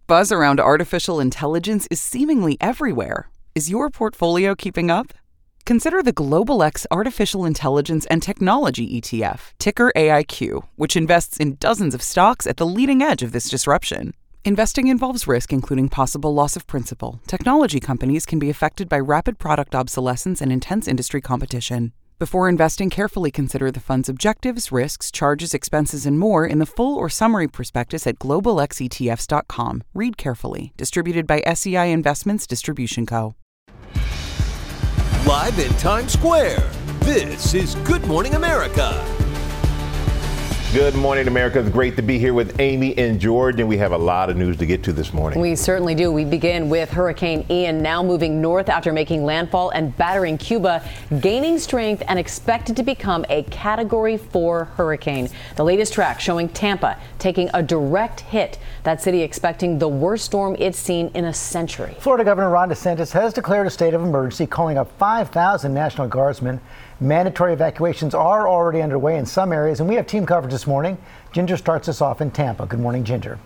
Buzz around artificial intelligence is seemingly everywhere. Is your portfolio keeping up? Consider the Global X Artificial Intelligence and Technology ETF, ticker AIQ, which invests in dozens of stocks at the leading edge of this disruption. Investing involves risk, including possible loss of principal. Technology companies can be affected by rapid product obsolescence and intense industry competition. Before investing, carefully consider the fund's objectives, risks, charges, expenses, and more in the full or summary prospectus at globalxetfs.com. Read carefully. Distributed by SEI Investments Distribution Co. Live in Times Square, this is Good Morning America. Good morning, America. It's great to be here with Amy and George, and we have a lot of news to get to this morning. We certainly do. We begin with Hurricane Ian now moving north after making landfall and battering Cuba, gaining strength and expected to become a Category 4 hurricane. The latest track showing Tampa taking a direct hit. That city expecting the worst storm it's seen in a century. Florida Governor Ron DeSantis has declared a state of emergency, calling up 5,000 National Guardsmen. Mandatory evacuations are already underway in some areas, and we have team coverage this morning. Ginger starts us off in Tampa. Good morning, Ginger.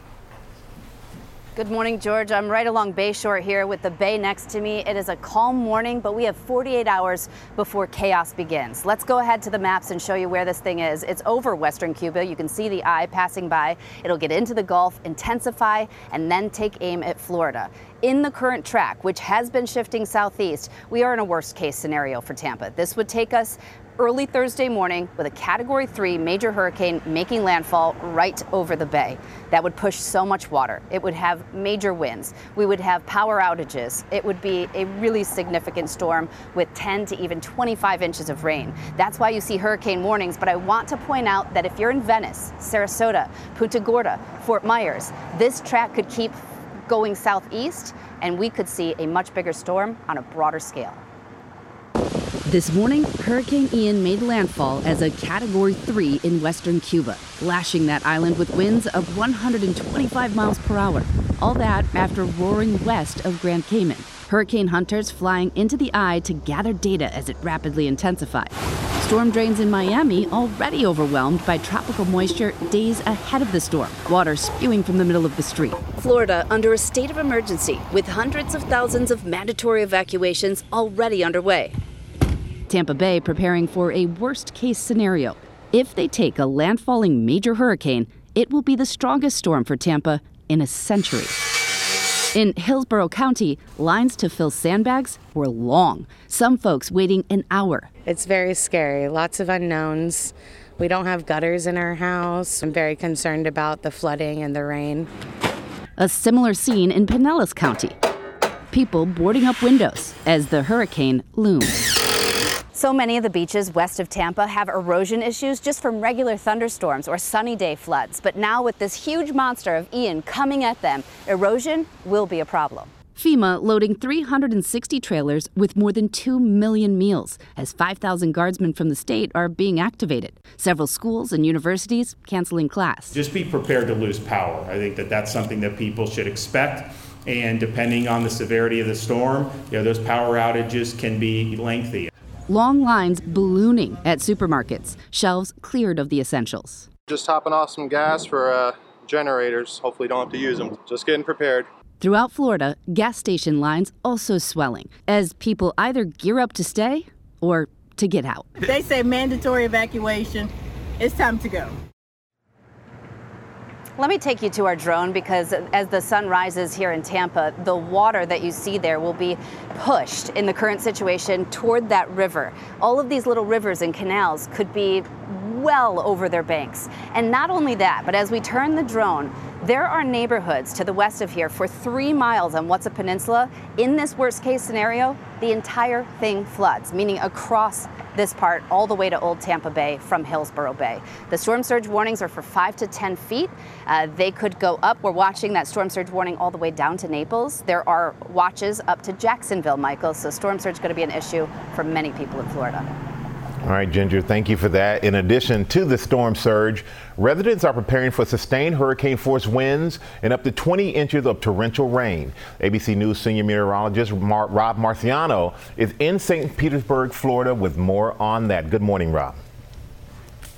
Good morning, George. I'm right along Bayshore here with the bay next to me. It is a calm morning, but we have 48 hours before chaos begins. Let's go ahead to the maps and show you where this thing is. It's over western Cuba. You can see the eye passing by. It'll get into the Gulf, intensify, and then take aim at Florida. In the current track, which has been shifting southeast, we are in a worst case scenario for Tampa. This would take us early Thursday morning with a Category 3 major hurricane making landfall right over the bay. That would push so much water. It would have major winds. We would have power outages. It would be a really significant storm with 10 to even 25 inches of rain. That's why you see hurricane warnings, but I want to point out that if you're in Venice, Sarasota, Punta Gorda, Fort Myers, this track could keep going southeast, and we could see a much bigger storm on a broader scale. This morning, Hurricane Ian made landfall as a Category 3 in western Cuba, lashing that island with winds of 125 miles per hour. All that after roaring west of Grand Cayman. Hurricane hunters flying into the eye to gather data as it rapidly intensified. Storm drains in Miami already overwhelmed by tropical moisture days ahead of the storm, water spewing from the middle of the street. Florida under a state of emergency with hundreds of thousands of mandatory evacuations already underway. Tampa Bay preparing for a worst-case scenario. If they take a landfalling major hurricane, it will be the strongest storm for Tampa in a century. In Hillsborough County, lines to fill sandbags were long, some folks waiting an hour. It's very scary, lots of unknowns. We don't have gutters in our house. I'm very concerned about the flooding and the rain. A similar scene in Pinellas County. People boarding up windows as the hurricane looms. So many of the beaches west of Tampa have erosion issues just from regular thunderstorms or sunny day floods. But now with this huge monster of Ian coming at them, erosion will be a problem. FEMA loading 360 trailers with more than 2 million meals as 5,000 guardsmen from the state are being activated. Several schools and universities canceling class. Just be prepared to lose power. I think that's something that people should expect. And depending on the severity of the storm, those power outages can be lengthy. Long lines ballooning at supermarkets, shelves cleared of the essentials. Just topping off some gas for generators. Hopefully don't have to use them. Just getting prepared. Throughout Florida, gas station lines also swelling as people either gear up to stay or to get out. They say mandatory evacuation. It's time to go. Let me take you to our drone because as the sun rises here in Tampa, the water that you see there will be pushed in the current situation toward that river. All of these little rivers and canals could be well over their banks. And not only that, but as we turn the drone, there are neighborhoods to the west of here for 3 miles on What's a Peninsula. In this worst case scenario, the entire thing floods, meaning across this part all the way to Old Tampa Bay from Hillsborough Bay. The storm surge warnings are for 5 to 10 feet. They could go up. We're watching that storm surge warning all the way down to Naples. There are watches up to Jacksonville, Michael. So storm surge is going to be an issue for many people in Florida. All right, Ginger, thank you for that. In addition to the storm surge, residents are preparing for sustained hurricane force winds and up to 20 inches of torrential rain. ABC News senior meteorologist Rob Marciano is in St. Petersburg, Florida with more on that. Good morning, Rob.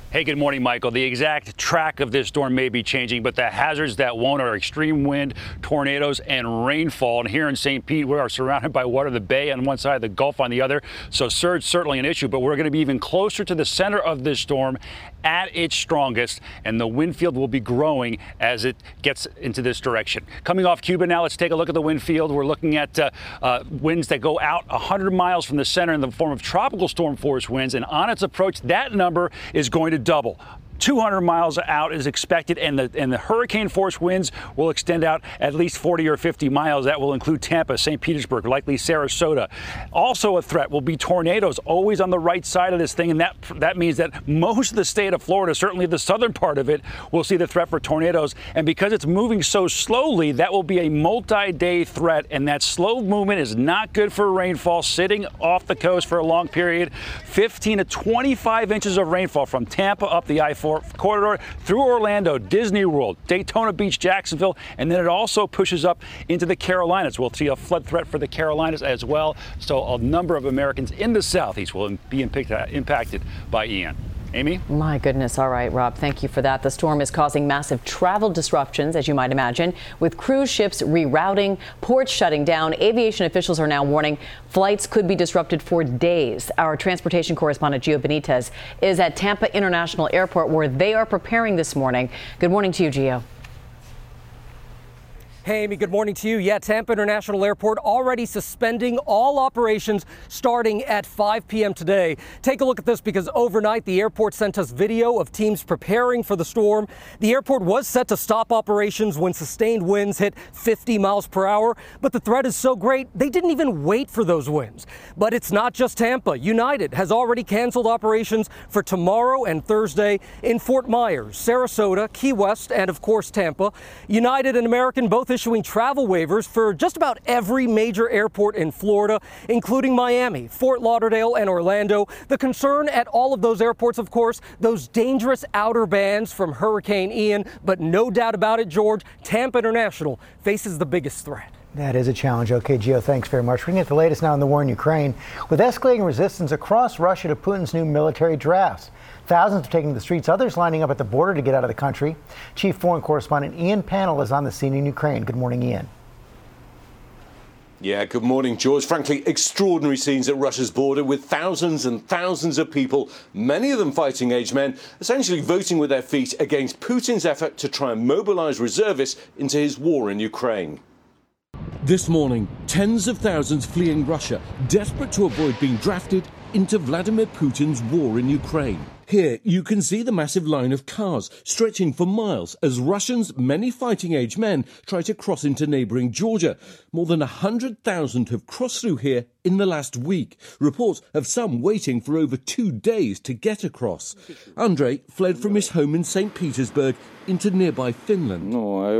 Hey, good morning, Michael. The exact track of this storm may be changing, but the hazards that won't are extreme wind, tornadoes, and rainfall. And here in St. Pete, we are surrounded by water, the bay on one side, the Gulf on the other. So surge certainly an issue, but we're going to be even closer to the center of this storm at its strongest, and the wind field will be growing as it gets into this direction. Coming off Cuba now, let's take a look at the wind field. We're looking at winds that go out 100 miles from the center in the form of tropical storm force winds, and on its approach, that number is going to double. 200 miles out is expected, and the hurricane force winds will extend out at least 40 or 50 miles. That will include Tampa, St. Petersburg, likely Sarasota. Also a threat will be tornadoes, always on the right side of this thing, and that means that most of the state of Florida, certainly the southern part of it, will see the threat for tornadoes. And because it's moving so slowly, that will be a multi-day threat, and that slow movement is not good for rainfall sitting off the coast for a long period. 15 to 25 inches of rainfall from Tampa up the I-4 corridor through Orlando, Disney World, Daytona Beach, Jacksonville, and then it also pushes up into the Carolinas. We'll see a flood threat for the Carolinas as well. So a number of Americans in the southeast will be impacted by Ian. Amy? My goodness. All right, Rob, thank you for that. The storm is causing massive travel disruptions, as you might imagine, with cruise ships rerouting, ports shutting down. Aviation officials are now warning flights could be disrupted for days. Our transportation correspondent, Gio Benitez, is at Tampa International Airport, where they are preparing this morning. Good morning to you, Gio. Hey, Amy, good morning to you. Yeah, Tampa International Airport already suspending all operations starting at 5 p.m. today. Take a look at this, because overnight the airport sent us video of teams preparing for the storm. The airport was set to stop operations when sustained winds hit 50 miles per hour, but the threat is so great they didn't even wait for those winds. But it's not just Tampa. United has already canceled operations for tomorrow and Thursday in Fort Myers, Sarasota, Key West, and of course Tampa. United and American both issuing travel waivers for just about every major airport in Florida, including Miami, Fort Lauderdale, and Orlando. The concern at all of those airports, of course, those dangerous outer bands from Hurricane Ian. But no doubt about it, George, Tampa International faces the biggest threat. That is a challenge. Okay, Gio, thanks very much. We're going to get the latest now on the war in Ukraine, with escalating resistance across Russia to Putin's new military drafts. Thousands are taking to the streets, others lining up at the border to get out of the country. Chief Foreign Correspondent Ian Pannell is on the scene in Ukraine. Good morning, Ian. Yeah, good morning, George. Frankly, extraordinary scenes at Russia's border, with thousands and thousands of people, many of them fighting-age men, essentially voting with their feet against Putin's effort to try and mobilize reservists into his war in Ukraine. This morning, tens of thousands fleeing Russia, desperate to avoid being drafted into Vladimir Putin's war in Ukraine. Here, you can see the massive line of cars stretching for miles as Russians, many fighting-age men, try to cross into neighbouring Georgia. More than 100,000 have crossed through here in the last week. Reports of some waiting for over 2 days to get across. Andrei fled from his home in St. Petersburg into nearby Finland.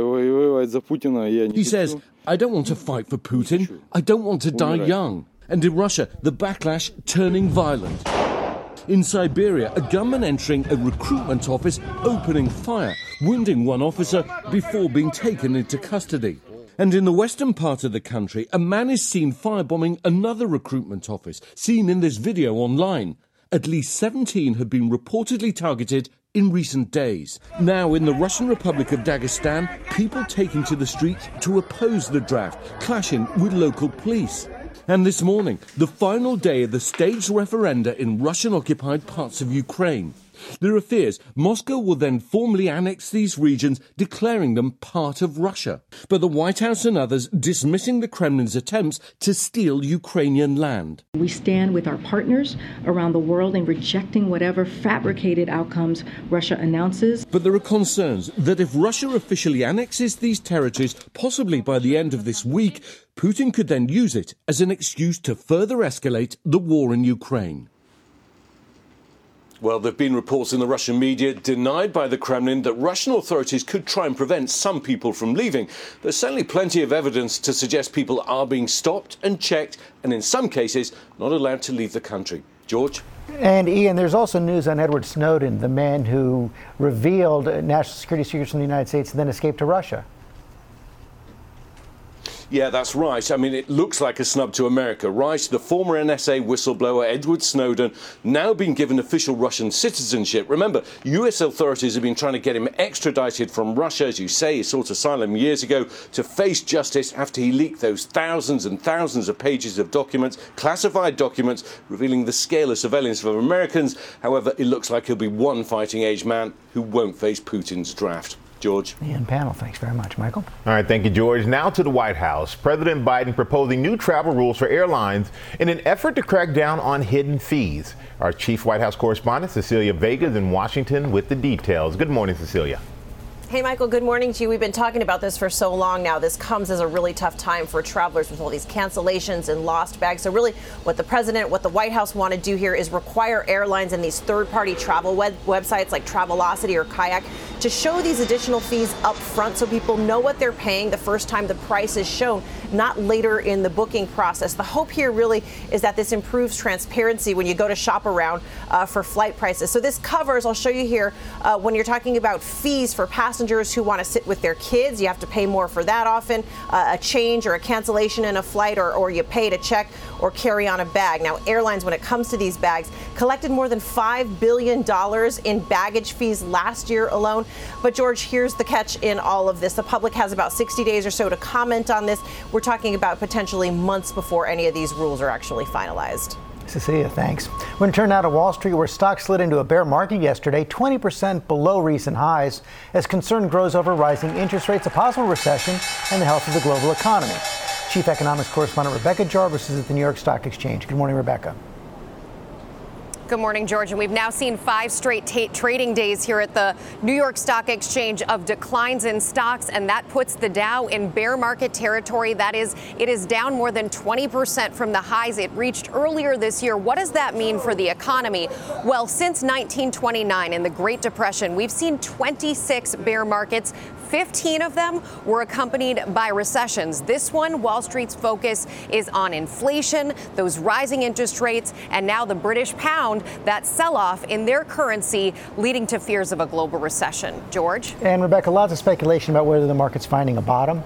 He says, "I don't want to fight for Putin. I don't want to die young." And in Russia, the backlash turning violent. In Siberia, a gunman entering a recruitment office, opening fire, wounding one officer before being taken into custody. And in the western part of the country, a man is seen firebombing another recruitment office, seen in this video online. At least 17 have been reportedly targeted in recent days. Now, in the Russian Republic of Dagestan, people taking to the streets to oppose the draft, clashing with local police. And this morning, the final day of the staged referenda in Russian-occupied parts of Ukraine. There are fears Moscow will then formally annex these regions, declaring them part of Russia. But the White House and others dismissing the Kremlin's attempts to steal Ukrainian land. We stand with our partners around the world in rejecting whatever fabricated outcomes Russia announces. But there are concerns that if Russia officially annexes these territories, possibly by the end of this week, Putin could then use it as an excuse to further escalate the war in Ukraine. Well, there have been reports in the Russian media denied by the Kremlin that Russian authorities could try and prevent some people from leaving. There's certainly plenty of evidence to suggest people are being stopped and checked, and in some cases, not allowed to leave the country. George? And Ian, there's also news on Edward Snowden, the man who revealed national security secrets from the United States and then escaped to Russia. Yeah, that's right. I mean, it looks like a snub to America, right? The former NSA whistleblower Edward Snowden now being given official Russian citizenship. Remember, US authorities have been trying to get him extradited from Russia, as you say. He sought asylum years ago to face justice after he leaked those thousands and thousands of pages of documents, classified documents, revealing the scale of surveillance of Americans. However, it looks like he'll be one fighting-age man who won't face Putin's draft. George. And panel, thanks very much, Michael. All right, thank you, George. Now to the White House. President Biden proposing new travel rules for airlines in an effort to crack down on hidden fees. Our chief White House correspondent, Cecilia Vega, is in Washington with the details. Good morning, Cecilia. Hey, Michael, good morning to you. We've been talking about this for so long now. This comes as a really tough time for travelers with all these cancellations and lost bags. So really what the president, what the White House want to do here is require airlines and these third-party travel websites like Travelocity or Kayak to show these additional fees up front so people know what they're paying the first time the price is shown, not later in the booking process. The hope here really is that this improves transparency when you go to shop around for flight prices. So this covers, I'll show you here, when you're talking about fees for passengers who want to sit with their kids, you have to pay more for that often, a change or a cancellation in a flight, or you pay to check or carry on a bag. Now, airlines, when it comes to these bags, collected more than $5 billion in baggage fees last year alone. But George, here's the catch in all of this. The public has about 60 days or so to comment on this. We're talking about potentially months before any of these rules are actually finalized. Cecilia, thanks. We're going to turn now to Wall Street, where stocks slid into a bear market yesterday, 20% below recent highs, as concern grows over rising interest rates, a possible recession, and the health of the global economy. Chief Economics Correspondent Rebecca Jarvis is at the New York Stock Exchange. Good morning, Rebecca. Good morning, George. And we've now seen 5 straight trading days here at the New York Stock Exchange of declines in stocks, and that puts the Dow in bear market territory. That is, it is down more than 20% from the highs it reached earlier this year. What does that mean for the economy? Well, since 1929 in the Great Depression, we've seen 26 bear markets. 15 of them were accompanied by recessions. This one, Wall Street's focus is on inflation, those rising interest rates, and now the British pound, that sell-off in their currency, leading to fears of a global recession. George? And Rebecca, lots of speculation about whether the market's finding a bottom.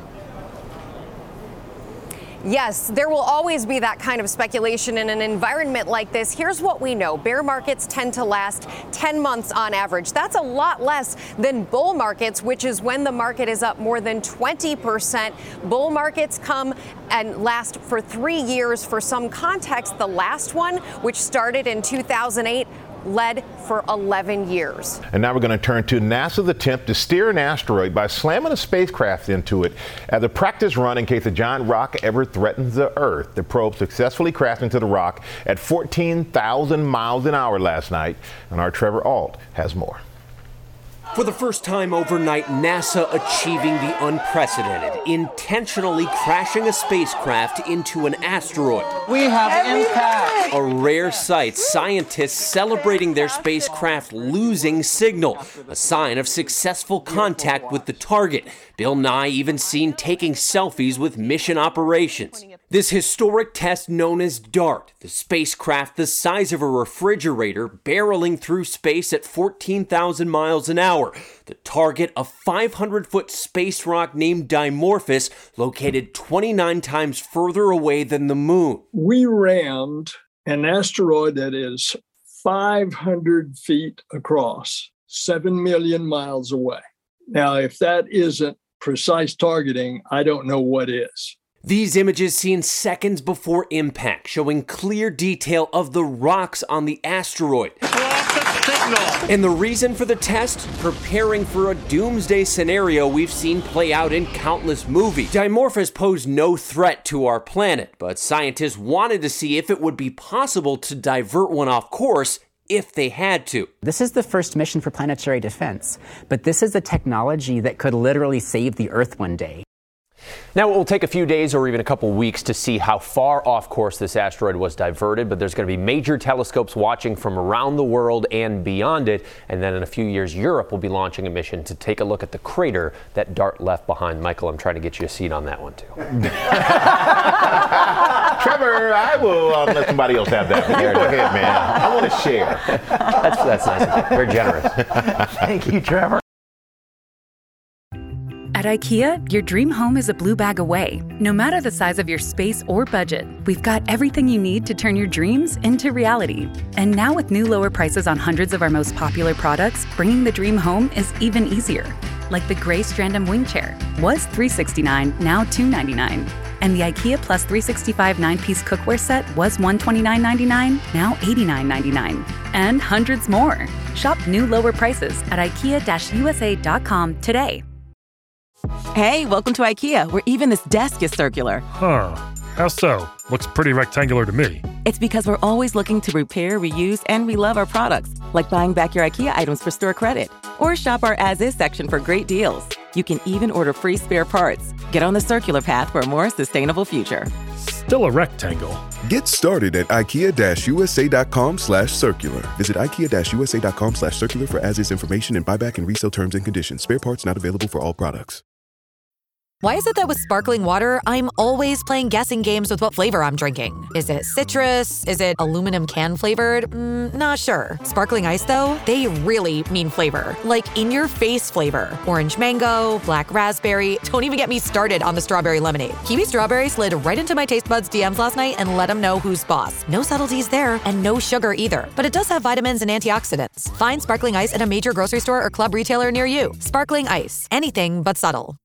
Yes, there will always be that kind of speculation in an environment like this. Here's what we know. Bear markets tend to last 10 months on average. That's a lot less than bull markets, which is when the market is up more than 20%. Bull markets come and last for 3 years. For some context, the last one, which started in 2008, led for 11 years. And now we're going to turn to NASA's attempt to steer an asteroid by slamming a spacecraft into it as a practice run in case a giant rock ever threatens the Earth. The probe successfully crashed into the rock at 14,000 miles an hour last night, and our Trevor Ault has more. For the first time overnight, NASA achieving the unprecedented, intentionally crashing a spacecraft into an asteroid. We have impact. A rare sight, scientists celebrating their spacecraft losing signal, a sign of successful contact with the target. Bill Nye even seen taking selfies with mission operations. This historic test known as DART, the spacecraft the size of a refrigerator barreling through space at 14,000 miles an hour. The target, a 500-foot space rock named Dimorphos, located 29 times further away than the moon. We rammed an asteroid that is 500 feet across, 7 million miles away. Now, if that isn't precise targeting, I don't know what is. These images seen seconds before impact, showing clear detail of the rocks on the asteroid. And the reason for the test? Preparing for a doomsday scenario we've seen play out in countless movies. Dimorphos posed no threat to our planet, but scientists wanted to see if it would be possible to divert one off course if they had to. This is the first mission for planetary defense, but this is a technology that could literally save the Earth one day. Now, it will take a few days or even a couple weeks to see how far off course this asteroid was diverted, but there's going to be major telescopes watching from around the world and beyond it. And then in a few years, Europe will be launching a mission to take a look at the crater that DART left behind. Michael, I'm trying to get you a seat on that one, too. Trevor, I will let somebody else have that. You go ahead, man. I want to share. That's nice. Very generous. Thank you, Trevor. At IKEA, your dream home is a blue bag away. No matter the size of your space or budget, we've got everything you need to turn your dreams into reality. And now with new lower prices on hundreds of our most popular products, bringing the dream home is even easier. Like the gray Strandom wing chair was $369, now $299. And the IKEA Plus 365 9-piece cookware set was $129.99, now $89.99. And hundreds more. Shop new lower prices at IKEA-USA.com today. Hey, welcome to IKEA, where even this desk is circular. Huh. How so? Looks pretty rectangular to me. It's because we're always looking to repair, reuse, and relove our products, like buying back your IKEA items for store credit. Or shop our as-is section for great deals. You can even order free spare parts. Get on the circular path for a more sustainable future. Still a rectangle. Get started at IKEA-USA.com/circular. Visit IKEA-USA.com/circular for as-is information and buyback and resale terms and conditions. Spare parts not available for all products. Why is it that with sparkling water, I'm always playing guessing games with what flavor I'm drinking? Is it citrus? Is it aluminum can flavored? Not sure. Sparkling ice, though, they really mean flavor. Like in-your-face flavor. Orange mango, black raspberry. Don't even get me started on the strawberry lemonade. Kiwi Strawberry slid right into my taste buds DMs last night and let them know who's boss. No subtleties there, and no sugar either. But it does have vitamins and antioxidants. Find sparkling ice at a major grocery store or club retailer near you. Sparkling ice. Anything but subtle.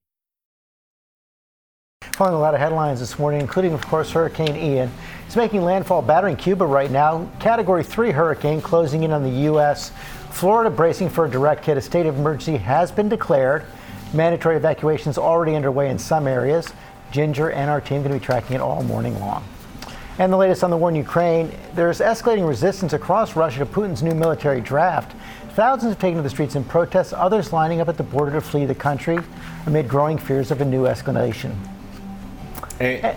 Following a lot of headlines this morning, including, of course, Hurricane Ian. It's making landfall, battering Cuba right now. Category 3 hurricane closing in on the U.S. Florida bracing for a direct hit. A state of emergency has been declared. Mandatory evacuations already underway in some areas. Ginger and our team going to be tracking it all morning long. And the latest on the war in Ukraine. There's escalating resistance across Russia to Putin's new military draft. Thousands have taken to the streets in protest, others lining up at the border to flee the country amid growing fears of a new escalation. And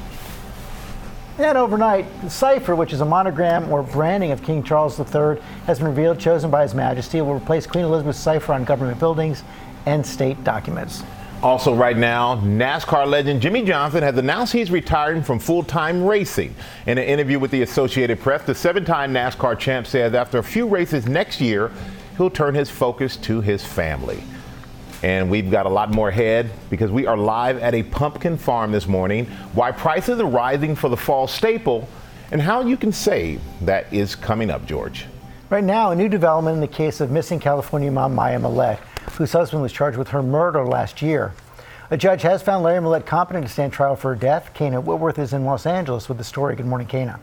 overnight, the cipher, which is a monogram or branding of King Charles III, has been revealed, chosen by His Majesty. It will replace Queen Elizabeth's cipher on government buildings and state documents. Also right now, NASCAR legend Jimmie Johnson has announced he's retiring from full-time racing. In an interview with the Associated Press, the 7-time NASCAR champ says after a few races next year, he'll turn his focus to his family. And we've got a lot more ahead because we are live at a pumpkin farm this morning. Why prices are rising for the fall staple and how you can save. That is coming up, George. Right now, a new development in the case of missing California mom Maya Millette, whose husband was charged with her murder last year. A judge has found Larry Millette competent to stand trial for her death. Kana Whitworth is in Los Angeles with the story. Good morning, Kana.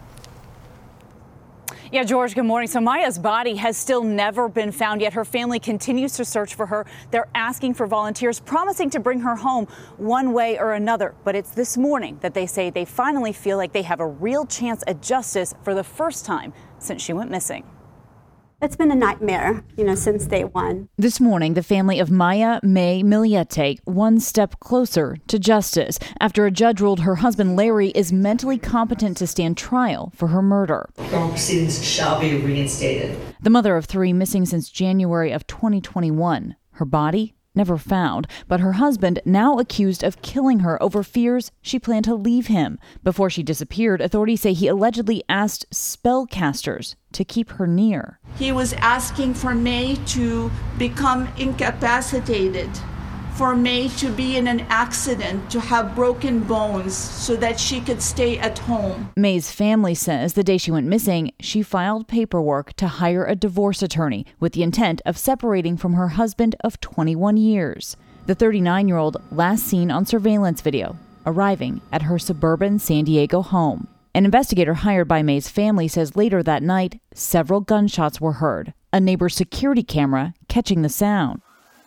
Yeah, George, good morning. So Maya's body has still never been found, yet her family continues to search for her. They're asking for volunteers, promising to bring her home one way or another. But it's this morning that they say they finally feel like they have a real chance at justice for the first time since she went missing. It's been a nightmare, since day one. This morning, the family of Maya May Millette one step closer to justice after a judge ruled her husband Larry is mentally competent to stand trial for her murder. Criminal proceedings shall be reinstated. The mother of 3 missing since January of 2021. Her body never found, but her husband now accused of killing her over fears she planned to leave him. Before she disappeared, authorities say he allegedly asked spellcasters to keep her near. He was asking for May to become incapacitated, for May to be in an accident, to have broken bones so that she could stay at home. May's family says the day she went missing, she filed paperwork to hire a divorce attorney with the intent of separating from her husband of 21 years. The 39-year-old last seen on surveillance video, arriving at her suburban San Diego home. An investigator hired by May's family says later that night, several gunshots were heard, a neighbor's security camera catching the sound.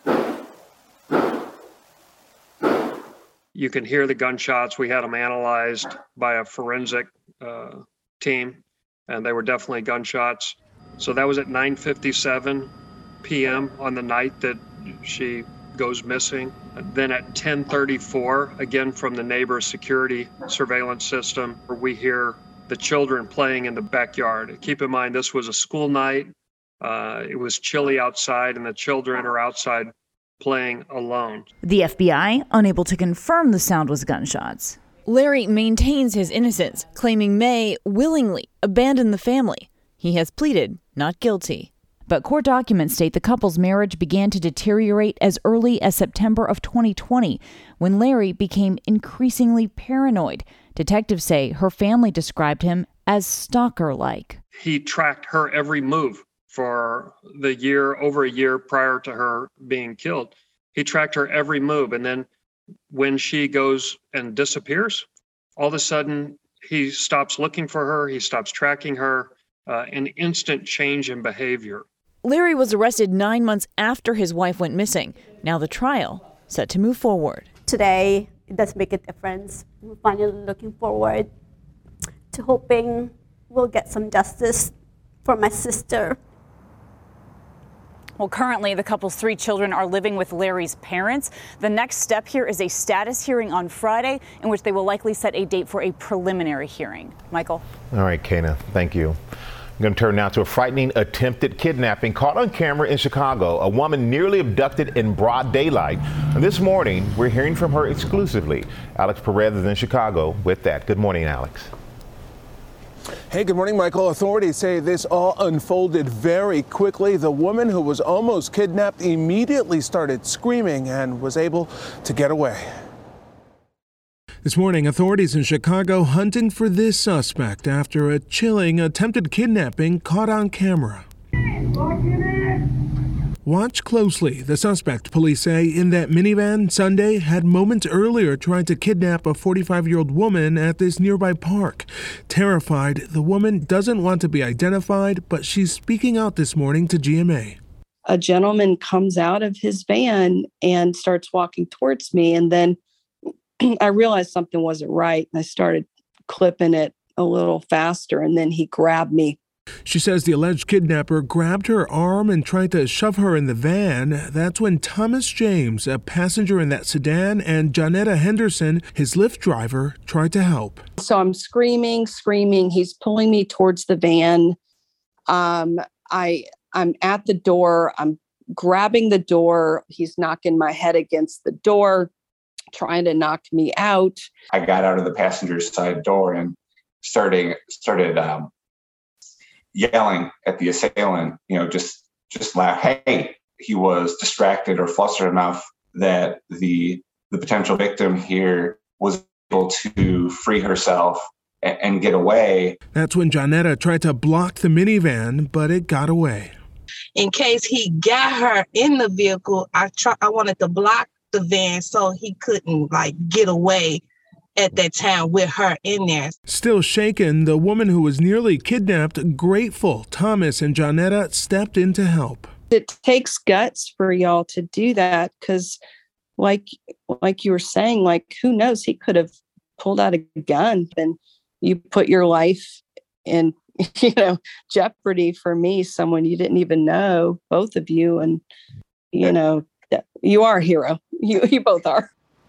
You can hear the gunshots. We had them analyzed by a forensic team, and they were definitely gunshots. So that was at 9:57 p.m. on the night that she goes missing. Then at 10:34, again from the neighbor's security surveillance system, we hear the children playing in the backyard. Keep in mind, this was a school night. It was chilly outside, and the children are outside playing alone. The FBI unable to confirm the sound was gunshots. Larry maintains his innocence, claiming May willingly abandoned the family. He has pleaded not guilty. But court documents state the couple's marriage began to deteriorate as early as September of 2020, when Larry became increasingly paranoid. Detectives say her family described him as stalker-like. He tracked her every move for over a year prior to her being killed. He tracked her every move. And then when she goes and disappears, all of a sudden he stops looking for her. He stops tracking her, an instant change in behavior. Larry was arrested 9 months after his wife went missing. Now the trial set to move forward. Today, it does make a difference. We're finally looking forward to hoping we'll get some justice for my sister. Well, currently, the couple's 3 children are living with Larry's parents. The next step here is a status hearing on Friday, in which they will likely set a date for a preliminary hearing. Michael? All right, Kana, thank you. I'm going to turn now to a frightening attempted kidnapping caught on camera in Chicago. A woman nearly abducted in broad daylight. And this morning, we're hearing from her exclusively. Alex Perez is in Chicago with that. Good morning, Alex. Hey, good morning, Michael. Authorities say this all unfolded very quickly. The woman who was almost kidnapped immediately started screaming and was able to get away. This morning, authorities in Chicago hunting for this suspect after a chilling attempted kidnapping caught on camera. Watch closely. The suspect, police say, in that minivan Sunday had moments earlier tried to kidnap a 45-year-old woman at this nearby park. Terrified, the woman doesn't want to be identified, but she's speaking out this morning to GMA. A gentleman comes out of his van and starts walking towards me, and then I realized something wasn't right, and I started clipping it a little faster, and then he grabbed me. She says the alleged kidnapper grabbed her arm and tried to shove her in the van. That's when Thomas James, a passenger in that sedan, and Jonetta Henderson, his Lyft driver, tried to help. So I'm screaming. He's pulling me towards the van. I'm at the door. I'm grabbing the door. He's knocking my head against the door, trying to knock me out. I got out of the passenger side door and started yelling at the assailant, just laugh. Hey, he was distracted or flustered enough that the potential victim here was able to free herself and get away. That's when Jonetta tried to block the minivan, but it got away. In case he got her in the vehicle, I wanted to block the van so he couldn't get away at that time with her in there. Still shaken, the woman who was nearly kidnapped, grateful Thomas and Jonetta stepped in to help. It takes guts for y'all to do that because like you were saying, who knows, he could have pulled out a gun and you put your life in jeopardy for me, someone you didn't even know, both of you, and you are a hero. You both are.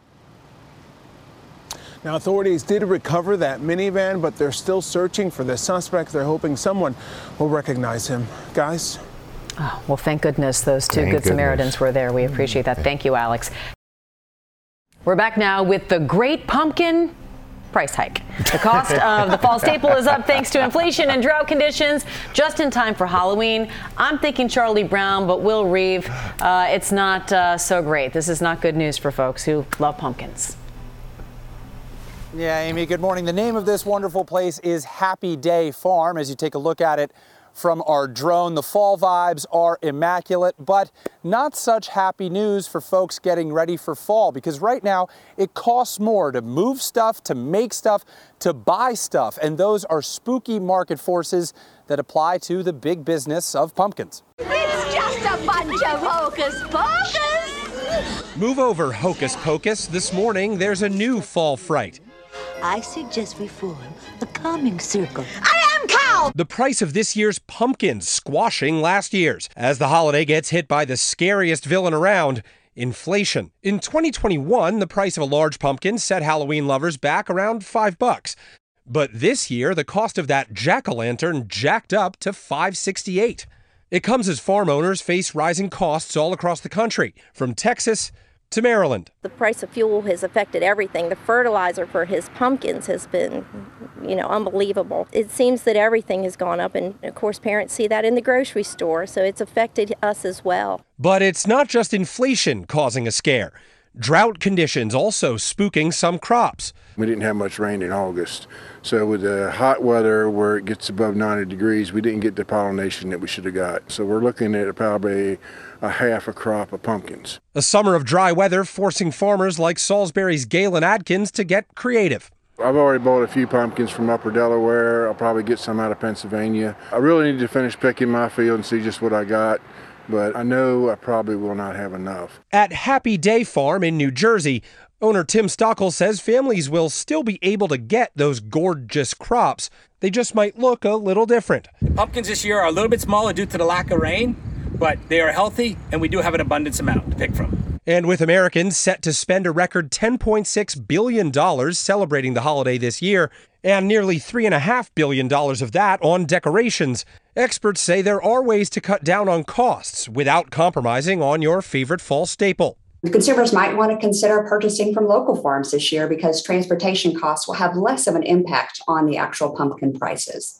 Now, authorities did recover that minivan, but they're still searching for the suspect. They're hoping someone will recognize him. Guys? Oh, well, thank goodness those two Good Samaritans were there. We appreciate that. Thank you, Alex. We're back now with the Great Pumpkin price hike. The cost of the fall staple is up thanks to inflation and drought conditions just in time for Halloween. I'm thinking Charlie Brown, but Will Reeve, it's not so great. This is not good news for folks who love pumpkins. Yeah, Amy, good morning. The name of this wonderful place is Happy Day Farm. As you take a look at it from our drone, the fall vibes are immaculate, but not such happy news for folks getting ready for fall, because right now it costs more to move stuff, to make stuff, to buy stuff, and those are spooky market forces that apply to the big business of pumpkins. It's just a bunch of hocus pocus. Move over, Hocus Pocus. This morning, there's a new fall fright. I suggest we form a calming circle. I am Cow! The price of this year's pumpkins squashing last year's as the holiday gets hit by the scariest villain around, inflation. In 2021, the price of a large pumpkin set Halloween lovers back around $5. But this year, the cost of that jack-o'-lantern jacked up to $5.68. It comes as farm owners face rising costs all across the country, from Texas to Maryland. The price of fuel has affected everything. The fertilizer for his pumpkins has been unbelievable. It seems that everything has gone up, and of course parents see that in the grocery store, so it's affected us as well. But it's not just inflation causing a scare. Drought conditions also spooking some crops. We didn't have much rain in August, so with the hot weather where it gets above 90 degrees, we didn't get the pollination that we should have got. So we're looking at probably a half a crop of pumpkins. A summer of dry weather forcing farmers like Salisbury's Galen Adkins to get creative. I've already bought a few pumpkins from Upper Delaware. I'll probably get some out of Pennsylvania. I really need to finish picking my field and see just what I got, but I know I probably will not have enough. At Happy Day Farm in New Jersey, owner Tim Stockel says families will still be able to get those gorgeous crops. They just might look a little different. Pumpkins this year are a little bit smaller due to the lack of rain, but they are healthy, and we do have an abundance amount to pick from. And with Americans set to spend a record $10.6 billion celebrating the holiday this year, and nearly $3.5 billion of that on decorations, experts say there are ways to cut down on costs without compromising on your favorite fall staple. Consumers might want to consider purchasing from local farms this year because transportation costs will have less of an impact on the actual pumpkin prices.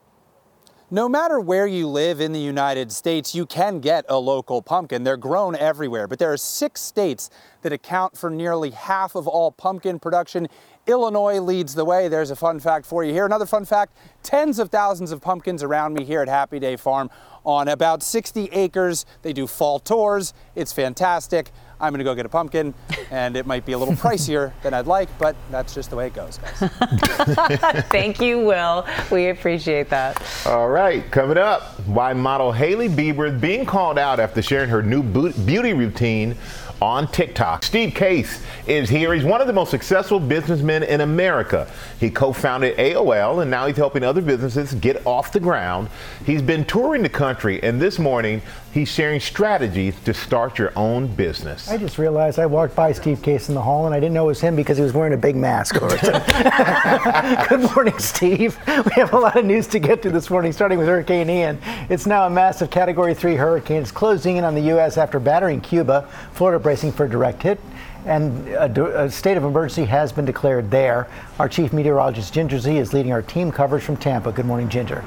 No matter where you live in the United States, you can get a local pumpkin. They're grown everywhere, but there are 6 states that account for nearly half of all pumpkin production. Illinois leads the way. There's a fun fact for you here. Another fun fact, tens of thousands of pumpkins around me here at Happy Day Farm on about 60 acres. They do fall tours. It's fantastic. I'm going to go get a pumpkin, and it might be a little pricier than I'd like, but that's just the way it goes, guys. Thank you, Will. We appreciate that. All right, coming up, why model Hailey Bieber is being called out after sharing her new beauty routine on TikTok. Steve Case is here. He's one of the most successful businessmen in America. He co-founded AOL, and now he's helping other businesses get off the ground. He's been touring the country, and this morning he's sharing strategies to start your own business. I just realized I walked by Steve Case in the hall, and I didn't know it was him because he was wearing a big mask. Good morning, Steve. We have a lot of news to get to this morning, starting with Hurricane Ian. It's now a massive Category 3 hurricane. It's closing in on the U.S. after battering Cuba. Florida bracing for a direct hit, and a state of emergency has been declared there. Our chief meteorologist, Ginger Z, is leading our team coverage from Tampa. Good morning, Ginger.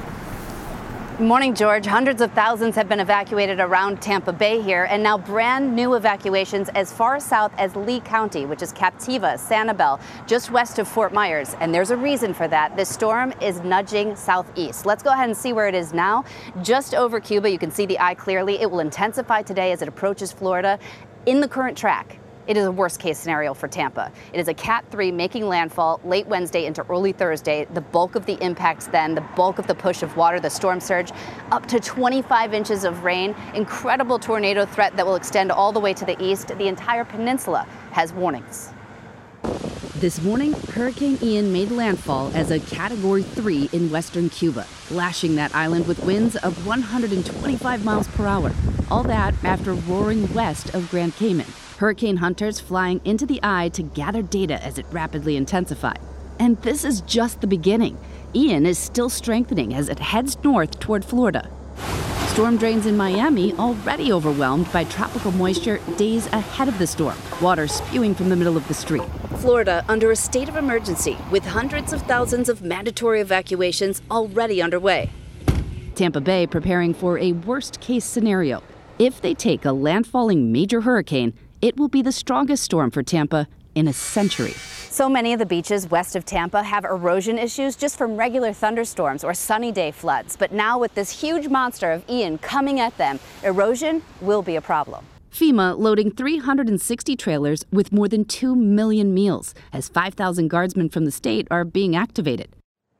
Good morning, George. Hundreds of thousands have been evacuated around Tampa Bay here, and now brand new evacuations as far south as Lee County, which is Captiva, Sanibel, just west of Fort Myers. And there's a reason for that. This storm is nudging southeast. Let's go ahead and see where it is now. Just over Cuba, you can see the eye clearly. It will intensify today as it approaches Florida. In the current track, it is a worst case scenario for Tampa. It is a Cat 3 making landfall late Wednesday into early Thursday. The bulk of the impacts then, the bulk of the push of water, the storm surge, up to 25 inches of rain, incredible tornado threat that will extend all the way to the east. The entire peninsula has warnings. This morning, Hurricane Ian made landfall as a Category 3 in western Cuba, lashing that island with winds of 125 miles per hour. All that after roaring west of Grand Cayman. Hurricane hunters flying into the eye to gather data as it rapidly intensified. And this is just the beginning. Ian is still strengthening as it heads north toward Florida. Storm drains in Miami already overwhelmed by tropical moisture days ahead of the storm, water spewing from the middle of the street. Florida under a state of emergency with hundreds of thousands of mandatory evacuations already underway. Tampa Bay preparing for a worst-case scenario. If they take a landfalling major hurricane, it will be the strongest storm for Tampa in a century. So many of the beaches west of Tampa have erosion issues just from regular thunderstorms or sunny day floods. But now with this huge monster of Ian coming at them, erosion will be a problem. FEMA loading 360 trailers with more than 2 million meals as 5,000 guardsmen from the state are being activated.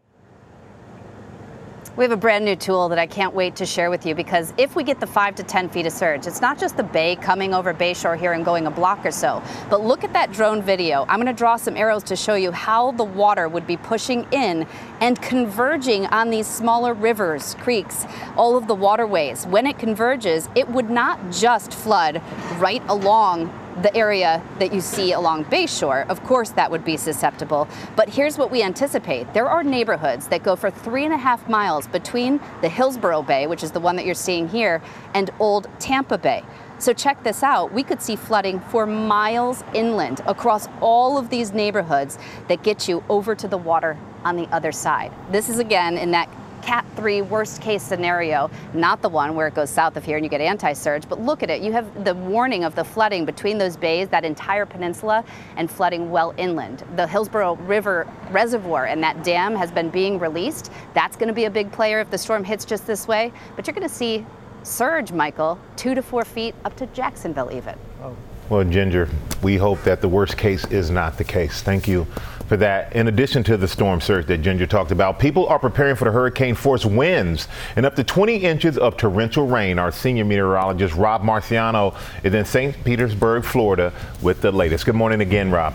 We have a brand new tool that I can't wait to share with you because if we get the 5 to 10 feet of surge, it's not just the bay coming over Bayshore here and going a block or so, but look at that drone video. I'm going to draw some arrows to show you how the water would be pushing in and converging on these smaller rivers, creeks, all of the waterways. When it converges, it would not just flood right along the area that you see along Bayshore, of course that would be susceptible. But here's what we anticipate. There are neighborhoods that go for 3.5 miles between the Hillsborough Bay, which is the one that you're seeing here, and Old Tampa Bay. So check this out. We could see flooding for miles inland across all of these neighborhoods that get you over to the water on the other side. This is again in that Cat 3 worst case scenario, not the one where it goes south of here and you get anti-surge, but look at it. You have the warning of the flooding between those bays, that entire peninsula, and flooding well inland. The Hillsborough River Reservoir and that dam has been being released. That's going to be a big player if the storm hits just this way, but you're going to see surge, Michael, 2 to 4 feet up to Jacksonville even. Oh. Well, Ginger, we hope that the worst case is not the case. Thank you for that. In addition to the storm surge that Ginger talked about, people are preparing for the hurricane force winds and up to 20 inches of torrential rain. Our senior meteorologist, Rob Marciano, is in St. Petersburg, Florida, with the latest. Good morning again, Rob.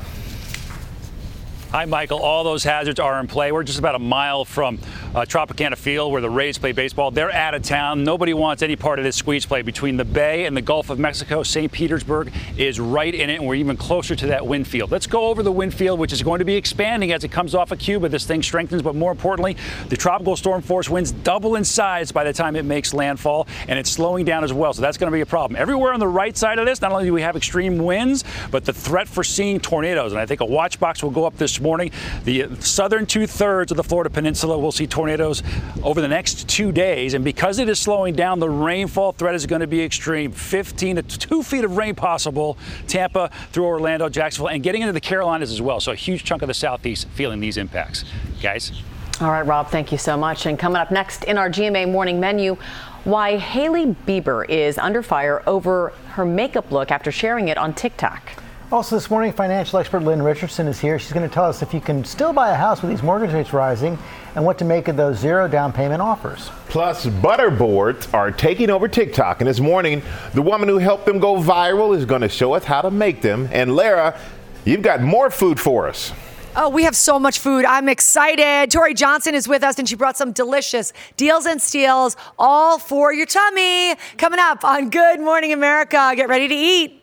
Hi, Michael. All those hazards are in play. We're just about a mile from Tropicana Field where the Rays play baseball. They're out of town. Nobody wants any part of this squeeze play between the Bay and the Gulf of Mexico. St. Petersburg is right in it, and we're even closer to that wind field. Let's go over the wind field, which is going to be expanding as it comes off of Cuba. This thing strengthens, but more importantly, the tropical storm force winds double in size by the time it makes landfall, and it's slowing down as well. So that's going to be a problem. Everywhere on the right side of this, not only do we have extreme winds, but the threat for seeing tornadoes. And I think a watch box will go up this morning. The southern 2/3 of the Florida Peninsula will see tornadoes over the next 2 days. And because it is slowing down, the rainfall threat is going to be extreme. 15 to 2 feet of rain possible. Tampa through Orlando, Jacksonville, and getting into the Carolinas as well. So a huge chunk of the southeast feeling these impacts. Guys. All right, Rob, thank you so much. And coming up next in our GMA morning menu, why Hailey Bieber is under fire over her makeup look after sharing it on TikTok. Also this morning, financial expert Lynn Richardson is here. She's going to tell us if you can still buy a house with these mortgage rates rising and what to make of those zero down payment offers. Plus, butter boards are taking over TikTok. And this morning, the woman who helped them go viral is going to show us how to make them. And Lara, you've got more food for us. Oh, we have so much food. I'm excited. Tori Johnson is with us, and she brought some delicious deals and steals, all for your tummy. Coming up on Good Morning America. Get ready to eat.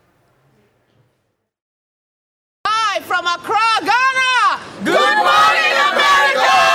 Live from Accra, Ghana. Good Morning America!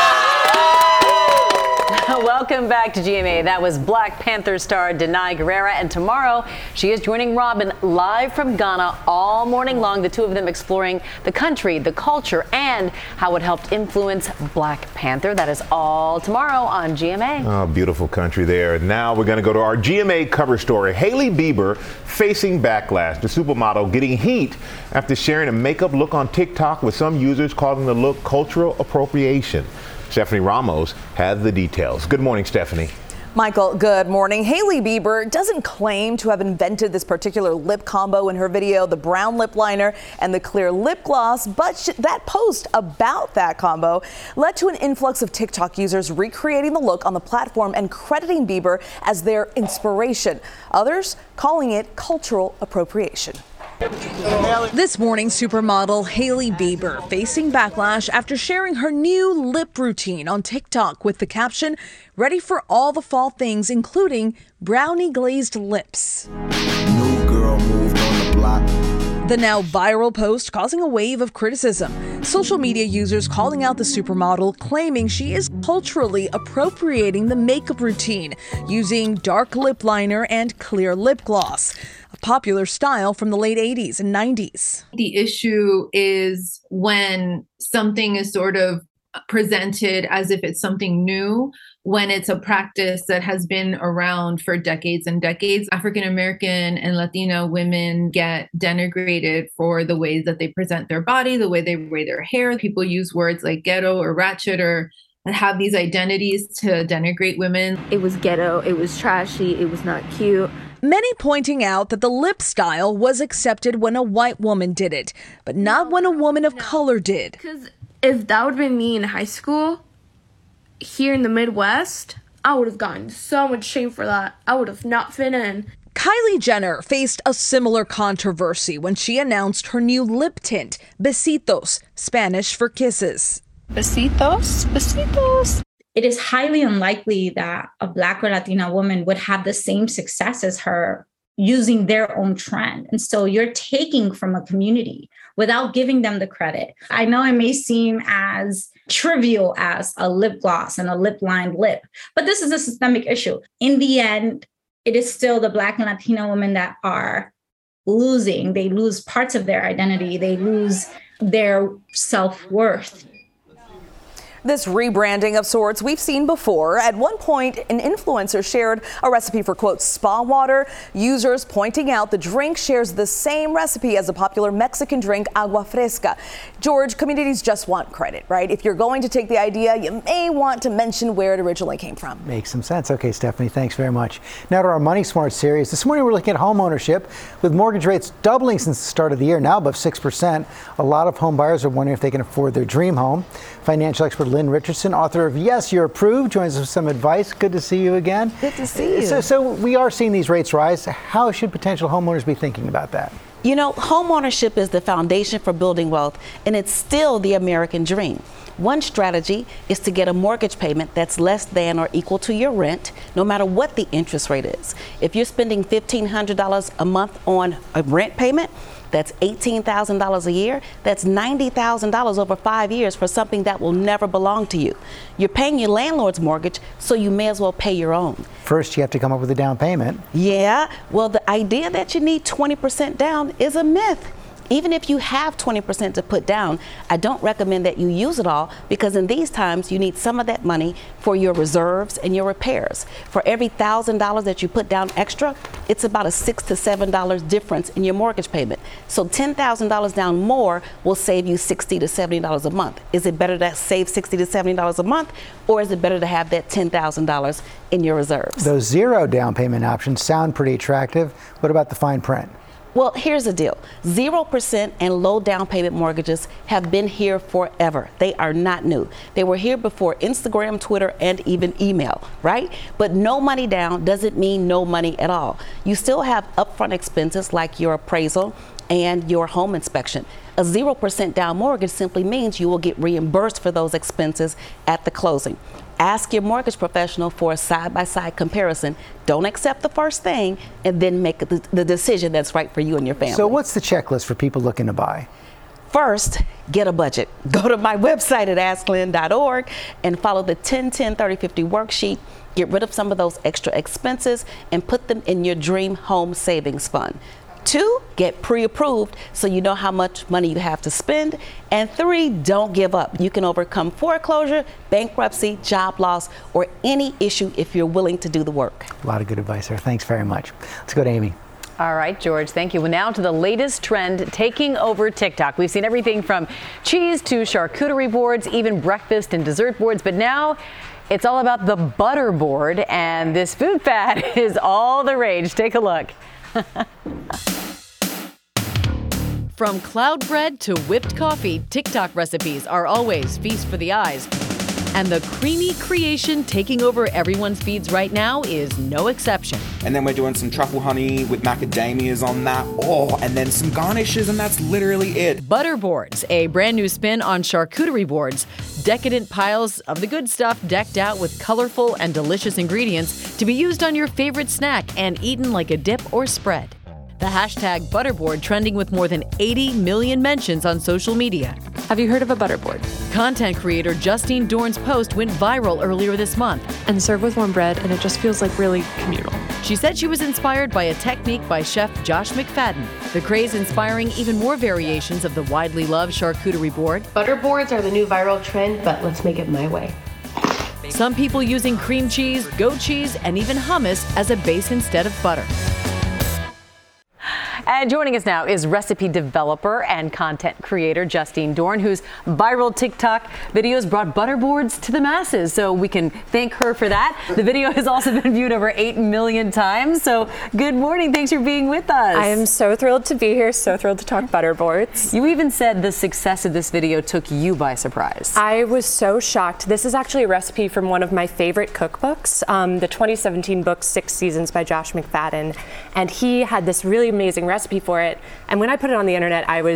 Welcome back to GMA. That was Black Panther star Danai Gurira, and tomorrow she is joining Robin live from Ghana all morning long. The two of them exploring the country, the culture, and how it helped influence Black Panther. That is all tomorrow on GMA. Oh, beautiful country there. Now we're going to go to our GMA cover story. Hailey Bieber facing backlash. The supermodel getting heat after sharing a makeup look on TikTok, with some users calling the look cultural appropriation. Stephanie Ramos has the details. Good morning, Stephanie. Michael, good morning. Hailey Bieber doesn't claim to have invented this particular lip combo in her video, the brown lip liner and the clear lip gloss, but that post about that combo led to an influx of TikTok users recreating the look on the platform and crediting Bieber as their inspiration. Others calling it cultural appropriation. This morning, supermodel Hailey Bieber facing backlash after sharing her new lip routine on TikTok with the caption, "Ready for all the fall things, including brownie glazed lips." New girl moved on the block. The now viral post causing a wave of criticism. Social media users calling out the supermodel, claiming she is culturally appropriating the makeup routine, using dark lip liner and clear lip gloss, a popular style from the late 80s and 90s. The issue is when something is sort of presented as if it's something new, when it's a practice that has been around for decades and decades. African American and Latina women get denigrated for the ways that they present their body, the way they wear their hair. People use words like ghetto or ratchet or have these identities to denigrate women. It was ghetto, it was trashy, it was not cute. Many pointing out that the lip style was accepted when a white woman did it, but not when a woman of color did. Because if that would have been me in high school, here in the Midwest, I would have gotten so much shame for that. I would have not fit in. Kylie Jenner faced a similar controversy when she announced her new lip tint, Besitos, Spanish for kisses. Besitos, besitos. It is highly unlikely that a Black or Latina woman would have the same success as her using their own trend. And so you're taking from a community without giving them the credit. I know it may seem as trivial as a lip gloss and a lip-lined lip, but this is a systemic issue. In the end, it is still the Black and Latino women that are losing. They lose parts of their identity. They lose their self-worth. This rebranding of sorts we've seen before. At one point, an influencer shared a recipe for, quote, spa water. Users pointing out the drink shares the same recipe as a popular Mexican drink, agua fresca. George, communities just want credit, right? If you're going to take the idea, you may want to mention where it originally came from. Makes some sense. Okay, Stephanie, thanks very much. Now to our Money Smart series. This morning we're looking at home ownership, with mortgage rates doubling since the start of the year, now above 6%. A lot of home buyers are wondering if they can afford their dream home. Financial expert Lynn Richardson, author of Yes, You're Approved, joins us with some advice. Good to see you again. Good to see you. So we are seeing these rates rise. How should potential homeowners be thinking about that? You know, home ownership is the foundation for building wealth, and it's still the American dream. One strategy is to get a mortgage payment that's less than or equal to your rent, no matter what the interest rate is. If you're spending $1,500 a month on a rent payment, that's $18,000 a year. That's $90,000 over 5 years for something that will never belong to you. You're paying your landlord's mortgage, so you may as well pay your own. First, you have to come up with a down payment. Yeah, well, the idea that you need 20% down is a myth. Even if you have 20% to put down, I don't recommend that you use it all, because in these times you need some of that money for your reserves and your repairs. For every $1,000 that you put down extra, it's about a $6 to $7 difference in your mortgage payment. So $10,000 down more will save you $60 to $70 a month. Is it better to save $60 to $70 a month, or is it better to have that $10,000 in your reserves? Those zero down payment options sound pretty attractive. What about the fine print? Well, here's the deal. 0% and low down payment mortgages have been here forever. They are not new. They were here before Instagram, Twitter, and even email, right? But no money down doesn't mean no money at all. You still have upfront expenses like your appraisal and your home inspection. A 0% down mortgage simply means you will get reimbursed for those expenses at the closing. Ask your mortgage professional for a side-by-side comparison. Don't accept the first thing and then make the decision that's right for you and your family. So what's the checklist for people looking to buy? First, get a budget. Go to my website at asklynn.org and follow the 10-10-30-50 worksheet. Get rid of some of those extra expenses and put them in your dream home savings fund. 2, get pre-approved so you know how much money you have to spend. And 3, don't give up. You can overcome foreclosure, bankruptcy, job loss, or any issue if you're willing to do the work. A lot of good advice there. Thanks very much. Let's go to Amy. All right, George, thank you. Well, now to the latest trend taking over TikTok. We've seen everything from cheese to charcuterie boards, even breakfast and dessert boards, but now it's all about the butter board, and this food fad is all the rage. Take a look. From cloud bread to whipped coffee, TikTok recipes are always feast for the eyes. And the creamy creation taking over everyone's feeds right now is no exception. And then we're doing some truffle honey with macadamias on that. Oh, and then some garnishes, and that's literally it. Butter boards, a brand new spin on charcuterie boards. Decadent piles of the good stuff decked out with colorful and delicious ingredients to be used on your favorite snack and eaten like a dip or spread. The hashtag butterboard trending with more than 80 million mentions on social media. Have you heard of a butterboard? Content creator Justine Dorn's post went viral earlier this month. And served with warm bread, and it just feels like really communal. She said she was inspired by a technique by chef Josh McFadden. The craze inspiring even more variations of the widely loved charcuterie board. Butterboards are the new viral trend, but let's make it my way. Some people using cream cheese, goat cheese, and even hummus as a base instead of butter. And joining us now is recipe developer and content creator Justine Dorn, whose viral TikTok videos brought butterboards to the masses. So we can thank her for that. The video has also been viewed over 8 million times. So good morning. Thanks for being with us. I am so thrilled to be here. So thrilled to talk butterboards. You even said the success of this video took you by surprise. I was so shocked. This is actually a recipe from one of my favorite cookbooks, the 2017 book 6 Seasons by Josh McFadden. And he had this really amazing recipe for it. And when I put it on the internet, I was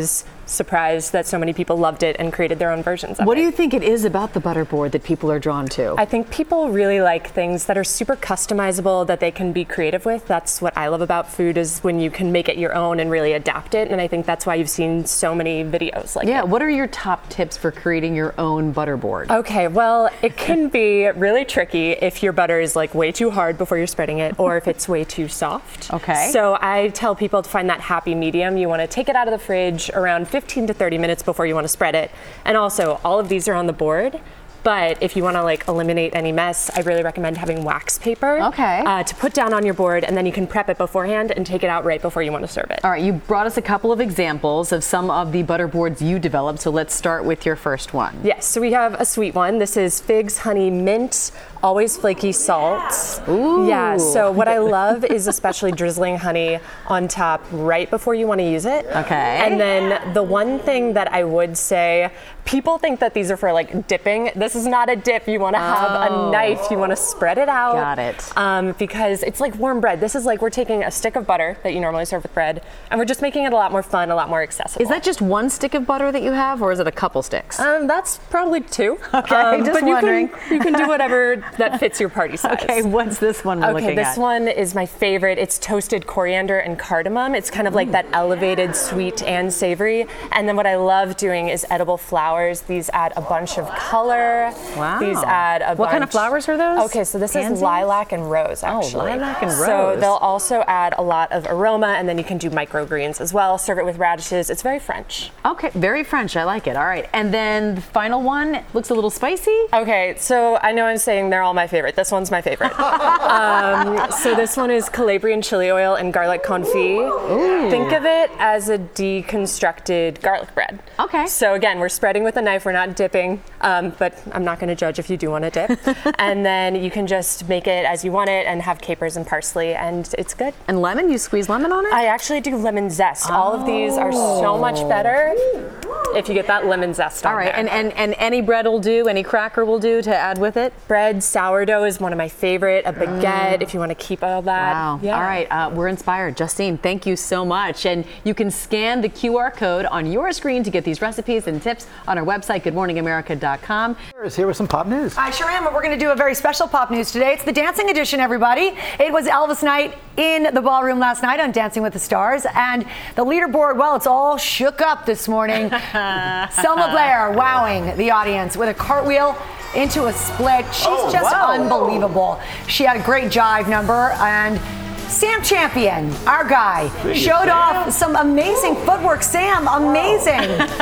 surprised that so many people loved it and created their own versions of it. What do you think it is about the butterboard that people are drawn to? I think people really like things that are super customizable that they can be creative with. That's what I love about food, is when you can make it your own and really adapt it. And I think that's why you've seen so many videos like Yeah, it. what are your top tips for creating your own butterboard? Okay, well, it can be really tricky if your butter is like way too hard before you're spreading it, or if it's way too soft. Okay. So I tell people to find that happy medium. You want to take it out of the fridge around 15 to 30 minutes before you want to spread it. And also, all of these are on the board. But if you want to like eliminate any mess, I really recommend having wax paper to put down on your board, and then you can prep it beforehand and take it out right before you want to serve it. All right, you brought us a couple of examples of some of the butterboards you developed, so let's start with your first one. Yes, so we have a sweet one. This is figs, honey, mint, always flaky salt. Ooh. Yeah, so what I love is especially drizzling honey on top right before you want to use it. Okay. And then the one thing that I would say, people think that these are for like dipping. This is not a dip. You want to have a knife. You want to spread it out. Got it. Because it's like warm bread. This is like we're taking a stick of butter that you normally serve with bread, and we're just making it a lot more fun, a lot more accessible. Is that just one stick of butter that you have, or is it a couple sticks? That's probably two. Okay, just but wondering. You can do whatever that fits your party size. Okay, what's this one we're looking at? Okay, this one is my favorite. It's toasted coriander and cardamom. It's kind of like that elevated sweet and savory. And then what I love doing is edible flowers. These add a bunch of color. Wow. These add a bunch. What kind of flowers are those? Okay, so this Pansies? is lilac and rose, actually. Oh, lilac and rose. So they'll also add a lot of aroma, and then you can do microgreens as well. Serve it with radishes. It's very French. Okay, very French. I like it. All right, and then the final one looks a little spicy. Okay, so I know I'm saying they're all my favorite. This one's my favorite. So this one is Calabrian chili oil and garlic confit. Ooh. Think of it as a deconstructed garlic bread. Okay. So again, we're spreading with a knife. We're not dipping, but I'm not going to judge if you do want to dip. And then you can just make it as you want it and have capers and parsley, and it's good. And lemon? You squeeze lemon on it? I actually do lemon zest. All of these are so much better if you get that lemon zest on All right, there. and any bread will do, any cracker will do to add with it? Bread, sourdough is one of my favorite. A baguette, if you want to keep all that. Wow. Yeah. All right, we're inspired. Justine, thank you so much. And you can scan the QR code on your screen to get these recipes and tips on our website, goodmorningamerica.com. Here with some pop news. I sure am, and we're going to do a very special pop news today. It's the dancing edition, everybody. It was Elvis night in the ballroom last night on Dancing with the Stars, and the leaderboard, well, it's all shook up this morning. Selma Blair wowing the audience with a cartwheel into a split. She's just unbelievable. She had a great jive number, and Sam Champion, our guy, showed off some amazing footwork. Sam, amazing.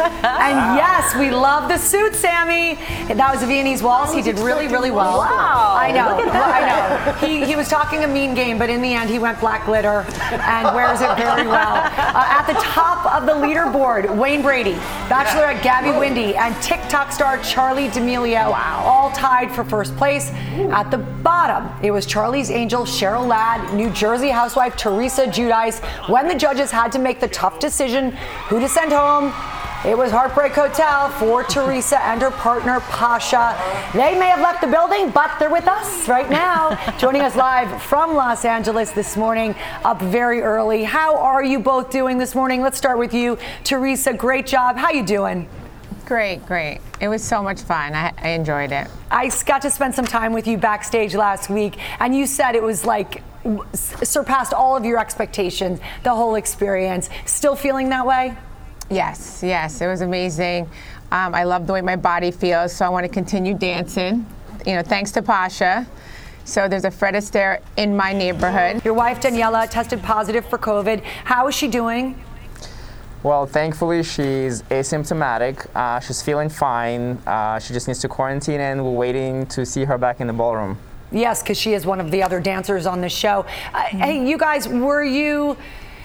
And yes, we love the suit, Sammy. That was a Viennese waltz. He did really, really well. Wow. I know. Look at that. I know. He was talking a mean game, but in the end, he went black glitter and wears it very well. At the top of the leaderboard, Wayne Brady, Bachelorette Gabby Windy, and TikTok star Charli D'Amelio, all tied for first place. At the bottom, it was Charlie's Angel, Cheryl Ladd, New Jersey housewife Teresa Giudice. When the judges had to make the tough decision who to send home, it was Heartbreak Hotel for Teresa and her partner Pasha. They may have left the building, but they're with us right now. Joining us live from Los Angeles this morning, up very early. How are you both doing this morning? Let's start with you, Teresa. Great job. How you doing? Great. It was so much fun. I enjoyed it. I got to spend some time with you backstage last week, and you said it was like surpassed all of your expectations, the whole experience. Still feeling that way? Yes, it was amazing. I love the way my body feels, so I want to continue dancing. Thanks to Pasha. So there's a Fred Astaire in my neighborhood. Your wife Daniela tested positive for COVID. How is she doing? Well, thankfully, she's asymptomatic. She's feeling fine. She just needs to quarantine, and we're waiting to see her back in the ballroom. Yes, because she is one of the other dancers on the show. Hey, you guys, were you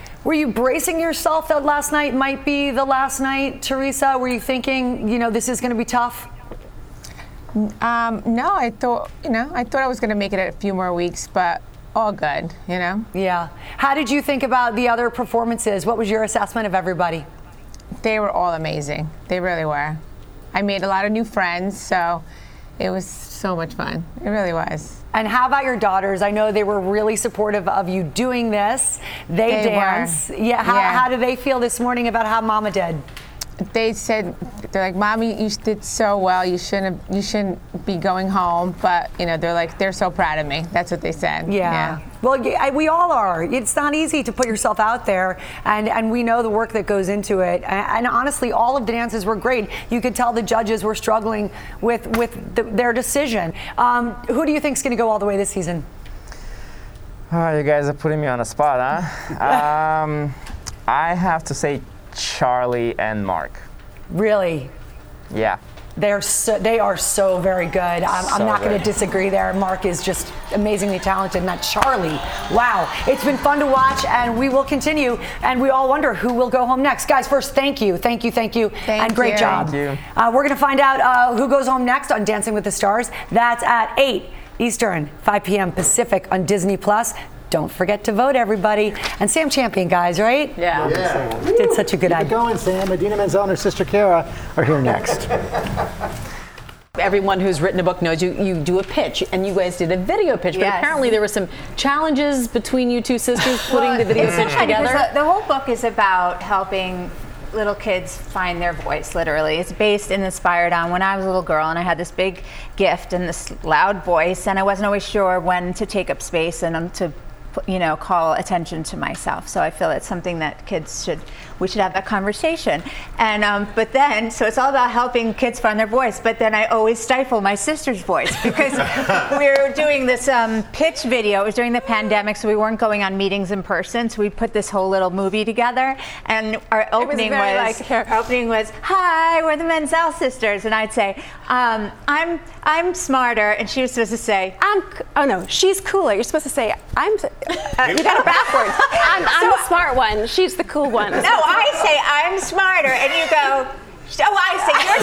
bracing yourself that last night might be the last night, Teresa? Were you thinking, this is going to be tough? No, I thought I was going to make it a few more weeks, but all good, Yeah. How did you think about the other performances? What was your assessment of everybody? They were all amazing. They really were. I made a lot of new friends, so it was so much fun. It really was. And how about your daughters? I know they were really supportive of you doing this. They dance. Were. Yeah. How do they feel this morning about how Mama did? they said, they're like, Mommy, you did so well. You shouldn't be going home. But, they're so proud of me. That's what they said. Yeah. Well, we all are. It's not easy to put yourself out there, and we know the work that goes into it. And honestly, all of the dances were great. You could tell the judges were struggling with their decision. Who do you think is going to go all the way this season? Oh, you guys are putting me on a spot, huh? I have to say Charlie and Mark. Really? Yeah. They are so very good. I'm not going to disagree there. Mark is just amazingly talented, and that Charlie, wow. It's been fun to watch, and we will continue, and we all wonder who will go home next. Guys, first, thank you, and great job. Thank you. We're going to find out who goes home next on Dancing with the Stars. That's at 8 Eastern, 5 p.m. Pacific on Disney+. Don't forget to vote, everybody. And Sam Champion, guys, right? Yeah. Did such a good idea. idea. Keep it going, Sam. Idina Menzel and her sister Kara are here next. Everyone who's written a book knows you do a pitch, and you guys did a video pitch. But apparently there were some challenges between you two sisters putting the video pitch together. The whole book is about helping little kids find their voice, literally. It's based and inspired on when I was a little girl and I had this big gift and this loud voice, and I wasn't always sure when to take up space and to call attention to myself. So I feel it's something that we should have that conversation. And but then, so it's all about helping kids find their voice, but then I always stifle my sister's voice because we were doing this pitch video. It was during the pandemic, so we weren't going on meetings in person, so we put this whole little movie together, and our opening was, "Hi, we're the Menzel sisters," and I'd say, I'm smarter, and she was supposed to say, oh no, she's cooler. You're supposed to say, you got it backwards. I'm the smart one. She's the cool one. No, I say I'm smarter, and you go, I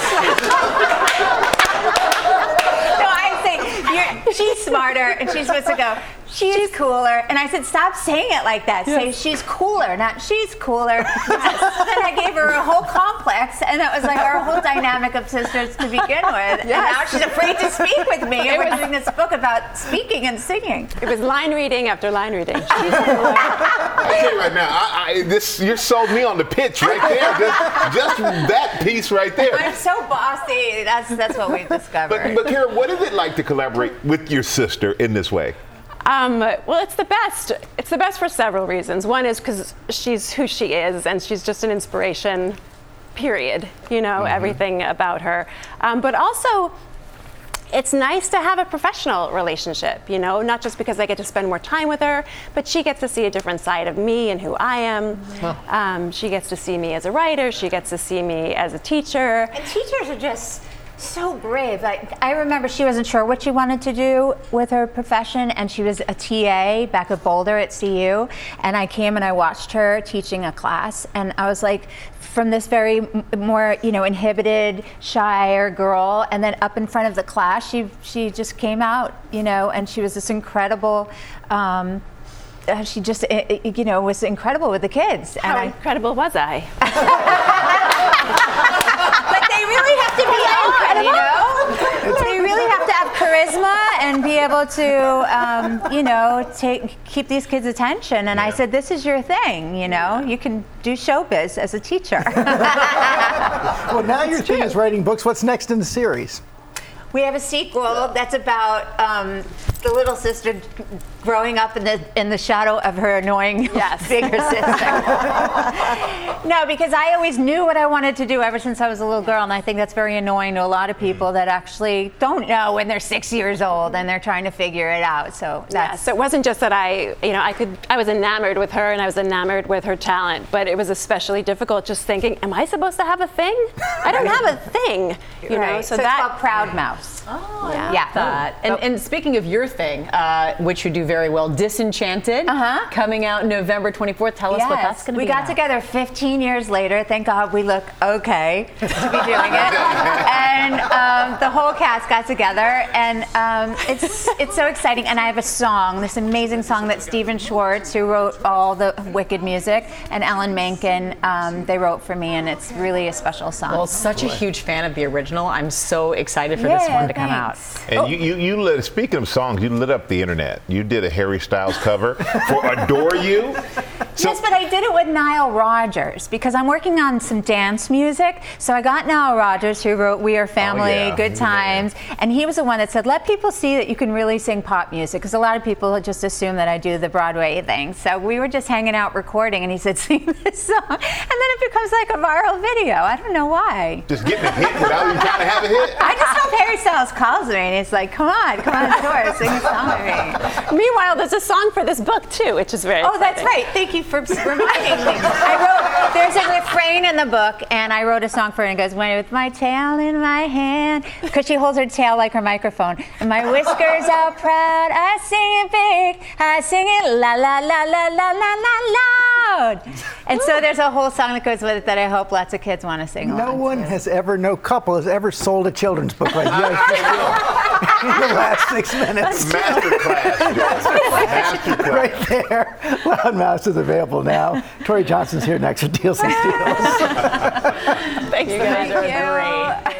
say she's smarter, and she's supposed to go, she's cooler. And I said, stop saying it like that. Say she's cooler, not she's cooler. Then I gave her a whole complex, and that was like our whole dynamic of sisters to begin with. And now she's afraid to speak with me. And we're doing this book about speaking and singing. It was line reading after line reading. I'll tell you right now, you sold me on the pitch right there. Just that piece right there. I'm so bossy. That's what we've discovered. But Kara, what is it like to collaborate with your sister in this way? Well, it's the best. It's the best for several reasons. One is because she's who she is, and she's just an inspiration, period. Everything about her. But also, it's nice to have a professional relationship, not just because I get to spend more time with her, but she gets to see a different side of me and who I am. She gets to see me as a writer. She gets to see me as a teacher. And teachers are just so brave. I remember she wasn't sure what she wanted to do with her profession, and she was a TA back at Boulder at CU, and I came and I watched her teaching a class, and I was like, from this very more inhibited, shyer girl, and then up in front of the class, she just came out, and she was this incredible. She just was incredible with the kids. How incredible was I? But they really have to be on, They really have to have charisma and be able to, keep these kids' attention. And I said, this is your thing, you can do showbiz as a teacher. Well, now your team is writing books. What's next in the series? We have a sequel that's about the little sister growing up in the shadow of her annoying bigger sister. No, because I always knew what I wanted to do ever since I was a little girl, and I think that's very annoying to a lot of people that actually don't know when they're 6 years old and they're trying to figure it out. So so it wasn't just that I was enamored with her and I was enamored with her talent, but it was especially difficult just thinking, am I supposed to have a thing? I don't have a thing, Right. So that's called Proud Mouse. Oh, I love that. And speaking of your thing, which you do very well, Disenchanted, coming out November 24th. Tell us what that's going to be. We got together 15 years later. Thank God we look okay to be doing it. And the whole cast got together, and it's so exciting. And I have a song, this amazing song that Stephen Schwartz, who wrote all the Wicked music, and Alan Menken, they wrote for me, and it's really a special song. Well, such a huge fan of the original. I'm so excited for this one to come out. And you lit, speaking of songs, you lit up the internet. You did a Harry Styles cover for Adore You. Yes, but I did it with Nile Rodgers because I'm working on some dance music. So I got Nile Rodgers, who wrote We Are Family, Good Times, and he was the one that said, let people see that you can really sing pop music, because a lot of people just assume that I do the Broadway thing. So we were just hanging out recording, and he said, sing this song, and then it becomes like a viral video. I don't know why. Just getting a hit without even trying to have a hit? I just hope Harry Styles calls me, and he's like, come on, Tor, sing a song with me. Meanwhile, there's a song for this book, too, which is very exciting. That's right. Thank you for reminding me. There's a refrain in the book, and I wrote a song for it, and it goes, with my tail in my hand, because she holds her tail like her microphone, and my whiskers are proud, I sing it big, I sing it la la la la la la la loud. And so there's a whole song that goes with it that I hope lots of kids want to sing along to. No couple has ever sold a children's book like you in the last 6 minutes. Masterclass. Right there. Loudmouth is available now. Tori Johnson's here next with Deals and Steals. Thanks, you guys are great.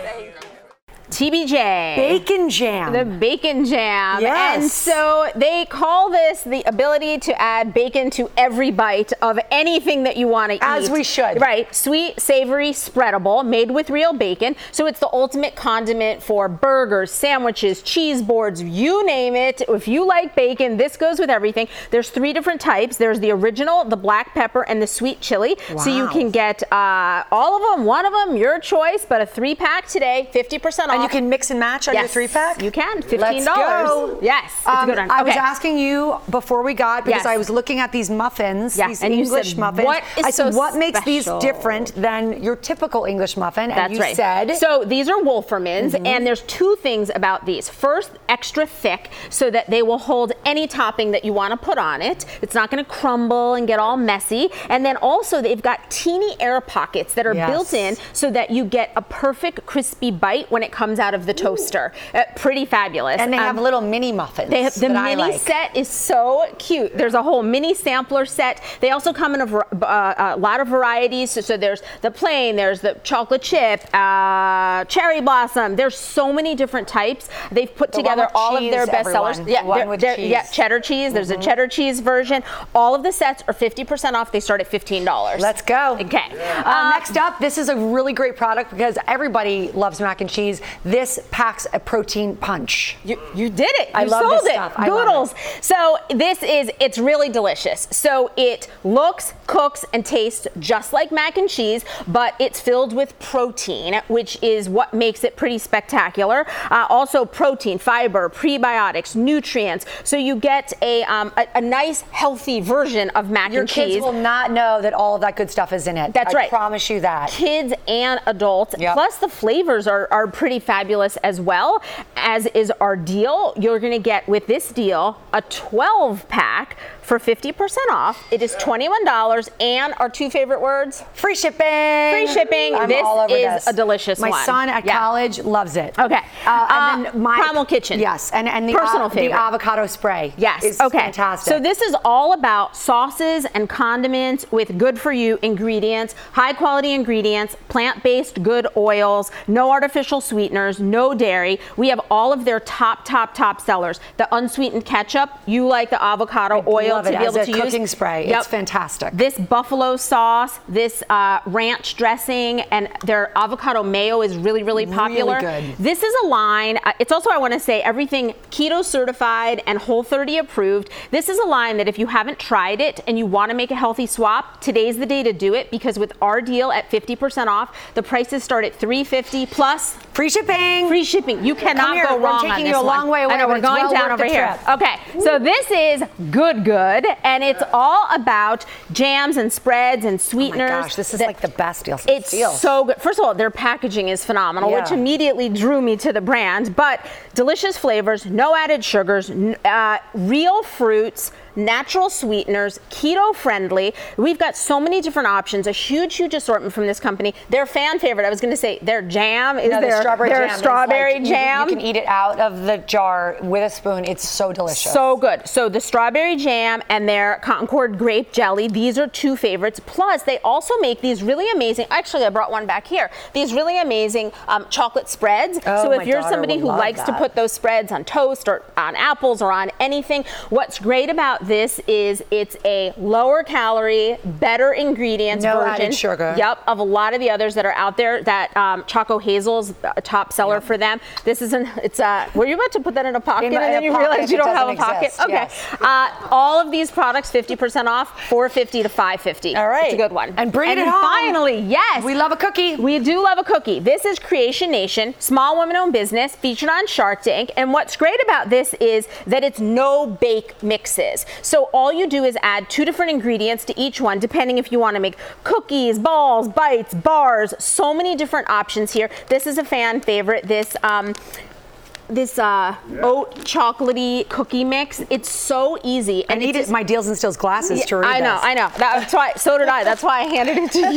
TBJ. Bacon jam. The bacon jam. Yes. And so they call this the ability to add bacon to every bite of anything that you want to eat. As we should. Right. Sweet, savory, spreadable, made with real bacon. So it's the ultimate condiment for burgers, sandwiches, cheese boards, you name it. If you like bacon, this goes with everything. There's 3 different types. There's the original, the black pepper, and the sweet chili. Wow. So you can get all of them, one of them, your choice, but a 3-pack today, 50% off. And you can mix and match on your 3-pack? You can. $15. Let's go. Yes. It's a good one. I was Okay. asking you before we got, because Yes. I was looking at these muffins, Yes. these And you English said, muffins. what is I said, so what makes these special? different than your typical English muffin? That's and you right. said. So these are Wolferman's, and there's 2 things about these. First, extra thick, so that they will hold any topping that you want to put on it. It's not going to crumble and get all messy. And then also, they've got teeny air pockets that are built in, so that you get a perfect crispy bite when it comes out of the toaster. Pretty fabulous. And they have little mini muffins. They have, the that I mini like. set is so cute. There's a whole mini sampler set. They also come in a lot of varieties. So there's the plain, there's the chocolate chip, cherry blossom. There's so many different types. They've put together all of their best sellers. Yeah, cheddar cheese. There's a cheddar cheese version. All of the sets are 50% off. They start at $15. Let's go. Okay. Next up, this is a really great product because everybody loves mac and cheese. This packs a protein punch. You did it. I You love sold this it. stuff. I love Goodles. So it's really delicious. So it looks, cooks, and tastes just like mac and cheese, but it's filled with protein, which is what makes it pretty spectacular. Also protein, fiber, prebiotics, nutrients. So you get a nice, healthy version of mac Your and cheese. kids will not know that all of that good stuff is in it. That's right. I promise you that. Kids and adults. Plus the flavors are pretty fabulous as well, as is our deal. You're going to get with this deal a 12-pack for 50% off. It is $21, and our 2 favorite words? Free shipping. Free shipping. I'm This all over is this. a delicious one. My son at college loves it. Okay. And then Primal Kitchen. Yes, and the Personal favorite. The avocado spray. Yes. is Okay. fantastic. So this is all about sauces and condiments with good for you ingredients, high quality ingredients, plant-based good oils, no artificial sweeteners, no dairy. We have all of their top sellers. The unsweetened ketchup, you like the avocado oil love to it be able as to a use. cooking spray. Yep. It's fantastic. This buffalo sauce, this ranch dressing, and their avocado mayo is really, really popular. Really good. This is a line, it's also, I want to say, everything keto certified and Whole30 approved. This is a line that if you haven't tried it and you want to make a healthy swap, today's the day to do it, because with our deal at 50% off, the prices start at $3.50 plus free shipping. Free shipping. You cannot here. go I'm wrong taking on you this a long one. way away, I know, but we're it's going well down worth over the here. trip. Okay, so this is good, and it's all about jams and spreads and sweeteners. Oh my gosh, this is like the best deal. It's so good. First of all, their packaging is phenomenal, which Yeah. immediately drew me to the brand. But delicious flavors, no added sugars, real fruits, natural sweeteners, keto friendly. We've got so many different options, a huge assortment from this company. Their fan favorite, I was going to say, their jam is their strawberry jam. strawberry It's like jam. You can eat it out of the jar with a spoon. It's so delicious. So good. So the strawberry jam and their Concord grape jelly, these are 2 favorites. Plus, they also make these really amazing, actually I brought one back here, these really amazing chocolate spreads. Oh, so my if you're daughter somebody will who love likes to that. put those spreads on toast or on apples or on anything, what's great about about this is it's a lower calorie, better ingredients No version. added sugar. Yep, of a lot of the others that are out there. That Choco Hazel's a top seller for them. This isn't. Were you about to put that in a pocket and then you realize you don't have a pocket? Okay. Yes. All of these products 50% off, $4.50 to $5.50. All right. It's a good one. And bring it then home. Finally, yes. We love a cookie. We do love a cookie. This is Creation Nation, small women-owned business featured on Shark Tank. And what's great about this is that it's no bake mixes. So all you do is add 2 different ingredients to each one, depending if you want to make cookies, balls, bites, bars, so many different options here. This is a fan favorite. This oat chocolatey cookie mix. It's so easy. And I needed my Deals and Steals glasses to read this. I know. That's why. So did I. That's why I handed it to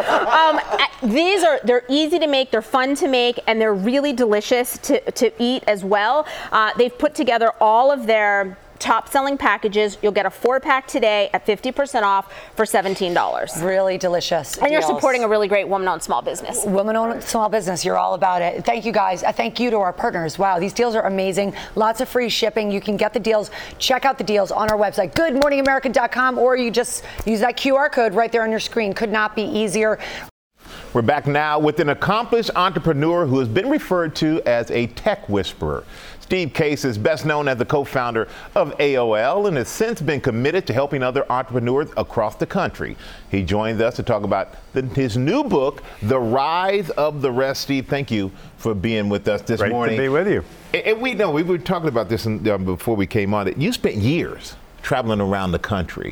you. They're easy to make. They're fun to make, and they're really delicious to eat as well. They've put together all of their top selling packages. You'll get a 4-pack today at 50% off for $17. Really delicious. And you're deals. supporting a really great woman-owned small business. Woman-owned small business. You're all about it. Thank you guys. Thank you to our partners. Wow, these deals are amazing. Lots of free shipping. You can get the deals. Check out the deals on our website, goodmorningamerica.com, or you just use that QR code right there on your screen. Could not be easier. We're back now with an accomplished entrepreneur who has been referred to as a tech whisperer. Steve Case is best known as the co-founder of AOL and has since been committed to helping other entrepreneurs across the country. He joins us to talk about his new book, The Rise of the Rest. Steve, thank you for being with us this morning. Great to be with you. And we were talking about this before we came on. You spent years traveling around the country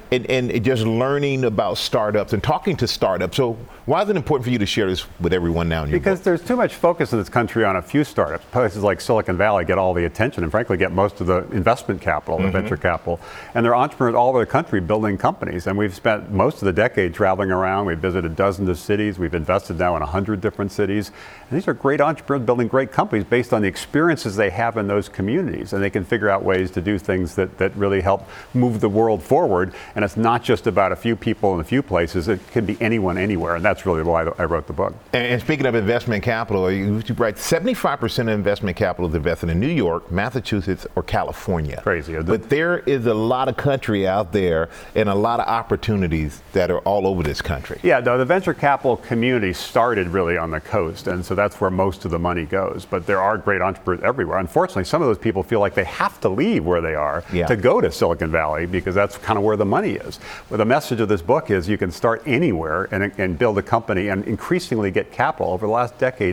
and just learning about startups and talking to startups. So why is it important for you to share this with everyone now in your Because book? there's too much focus in this country on a few startups. Places like Silicon Valley get all the attention and frankly get most of the investment capital, the venture capital. And there are entrepreneurs all over the country building companies. And we've spent most of the decade traveling around. We've visited dozens of cities. We've invested now in 100 different cities. And these are great entrepreneurs building great companies based on the experiences they have in those communities. And they can figure out ways to do things that really help move the world forward. And it's not just about a few people in a few places. It can be anyone, anywhere. And that's really why I wrote the book. And speaking of investment capital, you write 75% of investment capital is invested in New York, Massachusetts, or California. Crazy, isn't it? But there is a lot of country out there and a lot of opportunities that are all over this country. Yeah, no, the venture capital community started really on the coast, and so that's where most of the money goes. But there are great entrepreneurs everywhere. Unfortunately, some of those people feel like they have to leave where they are to go to Silicon Valley because that's kind of where the money is. Well, the message of this book is you can start anywhere and build a company and increasingly get capital. Over the last decade,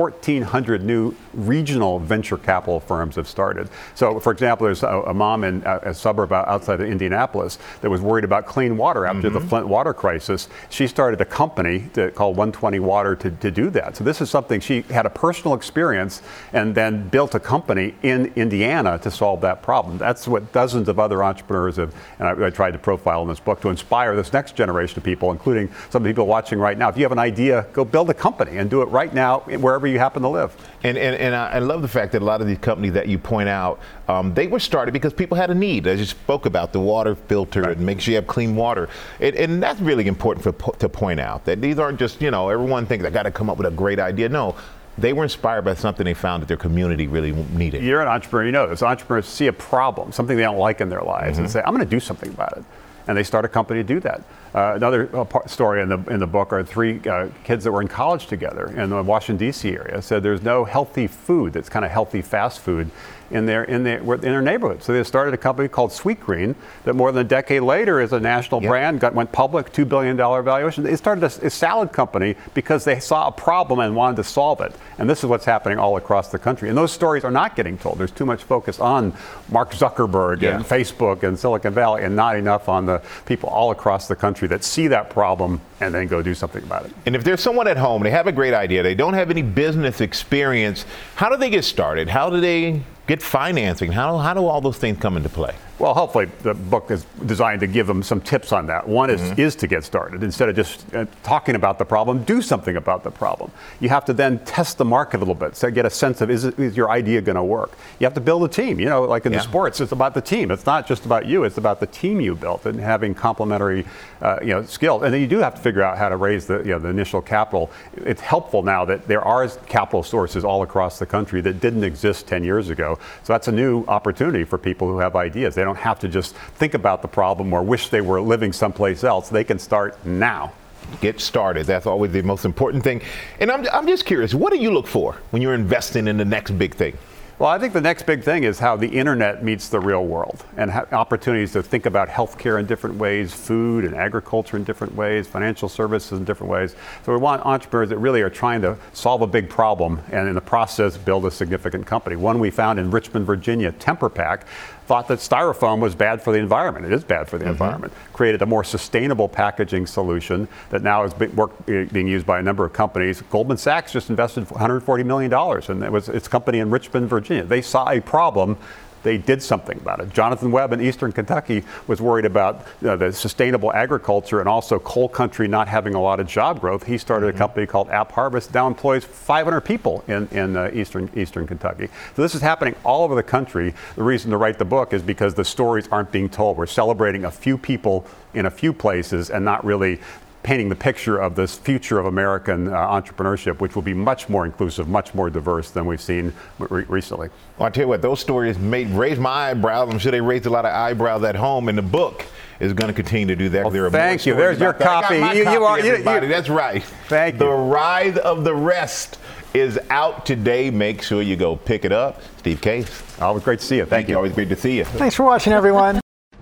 1,400 new regional venture capital firms have started. So, for example, there's a mom in a suburb outside of Indianapolis that was worried about clean water after the Flint water crisis. She started a company called 120 Water to do that. So this is something she had a personal experience and then built a company in Indiana to solve that problem. That's what dozens of other entrepreneurs have, and I tried to profile in this book to inspire this next generation of people, including some of the people watching right now. If you have an idea, go build a company and do it right now wherever you happen to live. And I love the fact that a lot of these companies that you point out, they were started because people had a need. As you spoke about, the water filter and make sure you have clean water. And that's really important to point out, that these aren't just, everyone thinks I got to come up with a great idea. No. They were inspired by something they found that their community really needed. You're an entrepreneur, you know this. Entrepreneurs see a problem, something they don't like in their lives, and say, I'm going to do something about it. And they start a company to do that. Another story in the book are 3 kids that were in college together in the Washington, D.C. area. Said there's no healthy food that's kind of healthy fast food in their neighborhood. So they started a company called Sweetgreen that more than a decade later is a national brand, went public, $2 billion valuation. They started a salad company because they saw a problem and wanted to solve it. And this is what's happening all across the country. And those stories are not getting told. There's too much focus on Mark Zuckerberg and Facebook and Silicon Valley and not enough on the people all across the country that see that problem and then go do something about it. And if there's someone at home, they have a great idea, they don't have any business experience, how do they get started? How do they get financing? How do all those things come into play? Well, hopefully the book is designed to give them some tips on that. One is to get started. Instead of just talking about the problem, do something about the problem. You have to then test the market a little bit, so get a sense of is your idea going to work? You have to build a team. Like in the sports, it's about the team. It's not just about you. It's about the team you built and having complementary skills. And then you do have to figure out how to raise the initial capital. It's helpful now that there are capital sources all across the country that didn't exist 10 years ago. So that's a new opportunity for people who have ideas. They don't don't have to just think about the problem or wish they were living someplace else. They can start now. Get started. That's always the most important thing. And I'm just curious, what do you look for when you're investing in the next big thing? Well, I think the next big thing is how the internet meets the real world, and opportunities to think about healthcare in different ways, food and agriculture in different ways, financial services in different ways. So we want entrepreneurs that really are trying to solve a big problem and in the process build a significant company. One we found in Richmond, Virginia, Temper Pack, thought that styrofoam was bad for the environment. It is bad for the environment. Created a more sustainable packaging solution that now is being used by a number of companies. Goldman Sachs just invested $140 million, and it was its company in Richmond, Virginia. They saw a problem. They did something about it. Jonathan Webb in Eastern Kentucky was worried about the sustainable agriculture and also coal country not having a lot of job growth. He started a company called App Harvest, now employs 500 people in Eastern Kentucky. So this is happening all over the country. The reason to write the book is because the stories aren't being told. We're celebrating a few people in a few places and not really painting the picture of this future of American entrepreneurship, which will be much more inclusive, much more diverse than we've seen recently. Well, I tell you what, those stories raised my eyebrows. I'm sure they raised a lot of eyebrows at home, and the book is going to continue to do that. Well, thank you. There's your copy. That's right. Thank you. The Rise of the Rest is out today. Make sure you go pick it up. Steve Case. Always great to see you. Thank you. Always great to see you. Thanks for watching, everyone.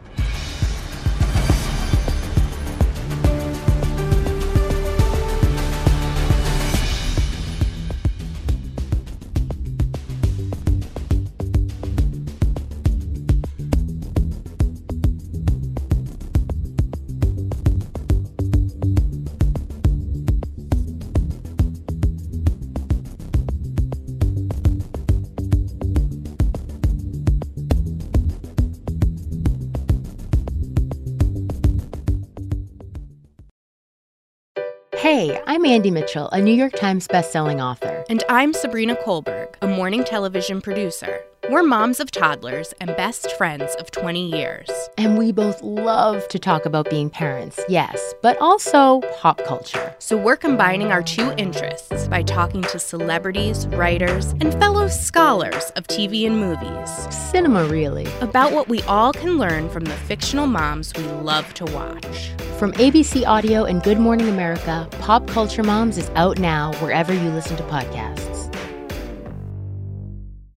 Hey, I'm Andy Mitchell, a New York Times bestselling author. And I'm Sabrina Kohlberg, a morning television producer. We're moms of toddlers and best friends of 20 years. And we both love to talk about being parents, yes, but also pop culture. So we're combining our two interests by talking to celebrities, writers, and fellow scholars of TV and movies. Cinema, really. About what we all can learn from the fictional moms we love to watch. From ABC Audio and Good Morning America, Pop Culture Moms is out now wherever you listen to podcasts.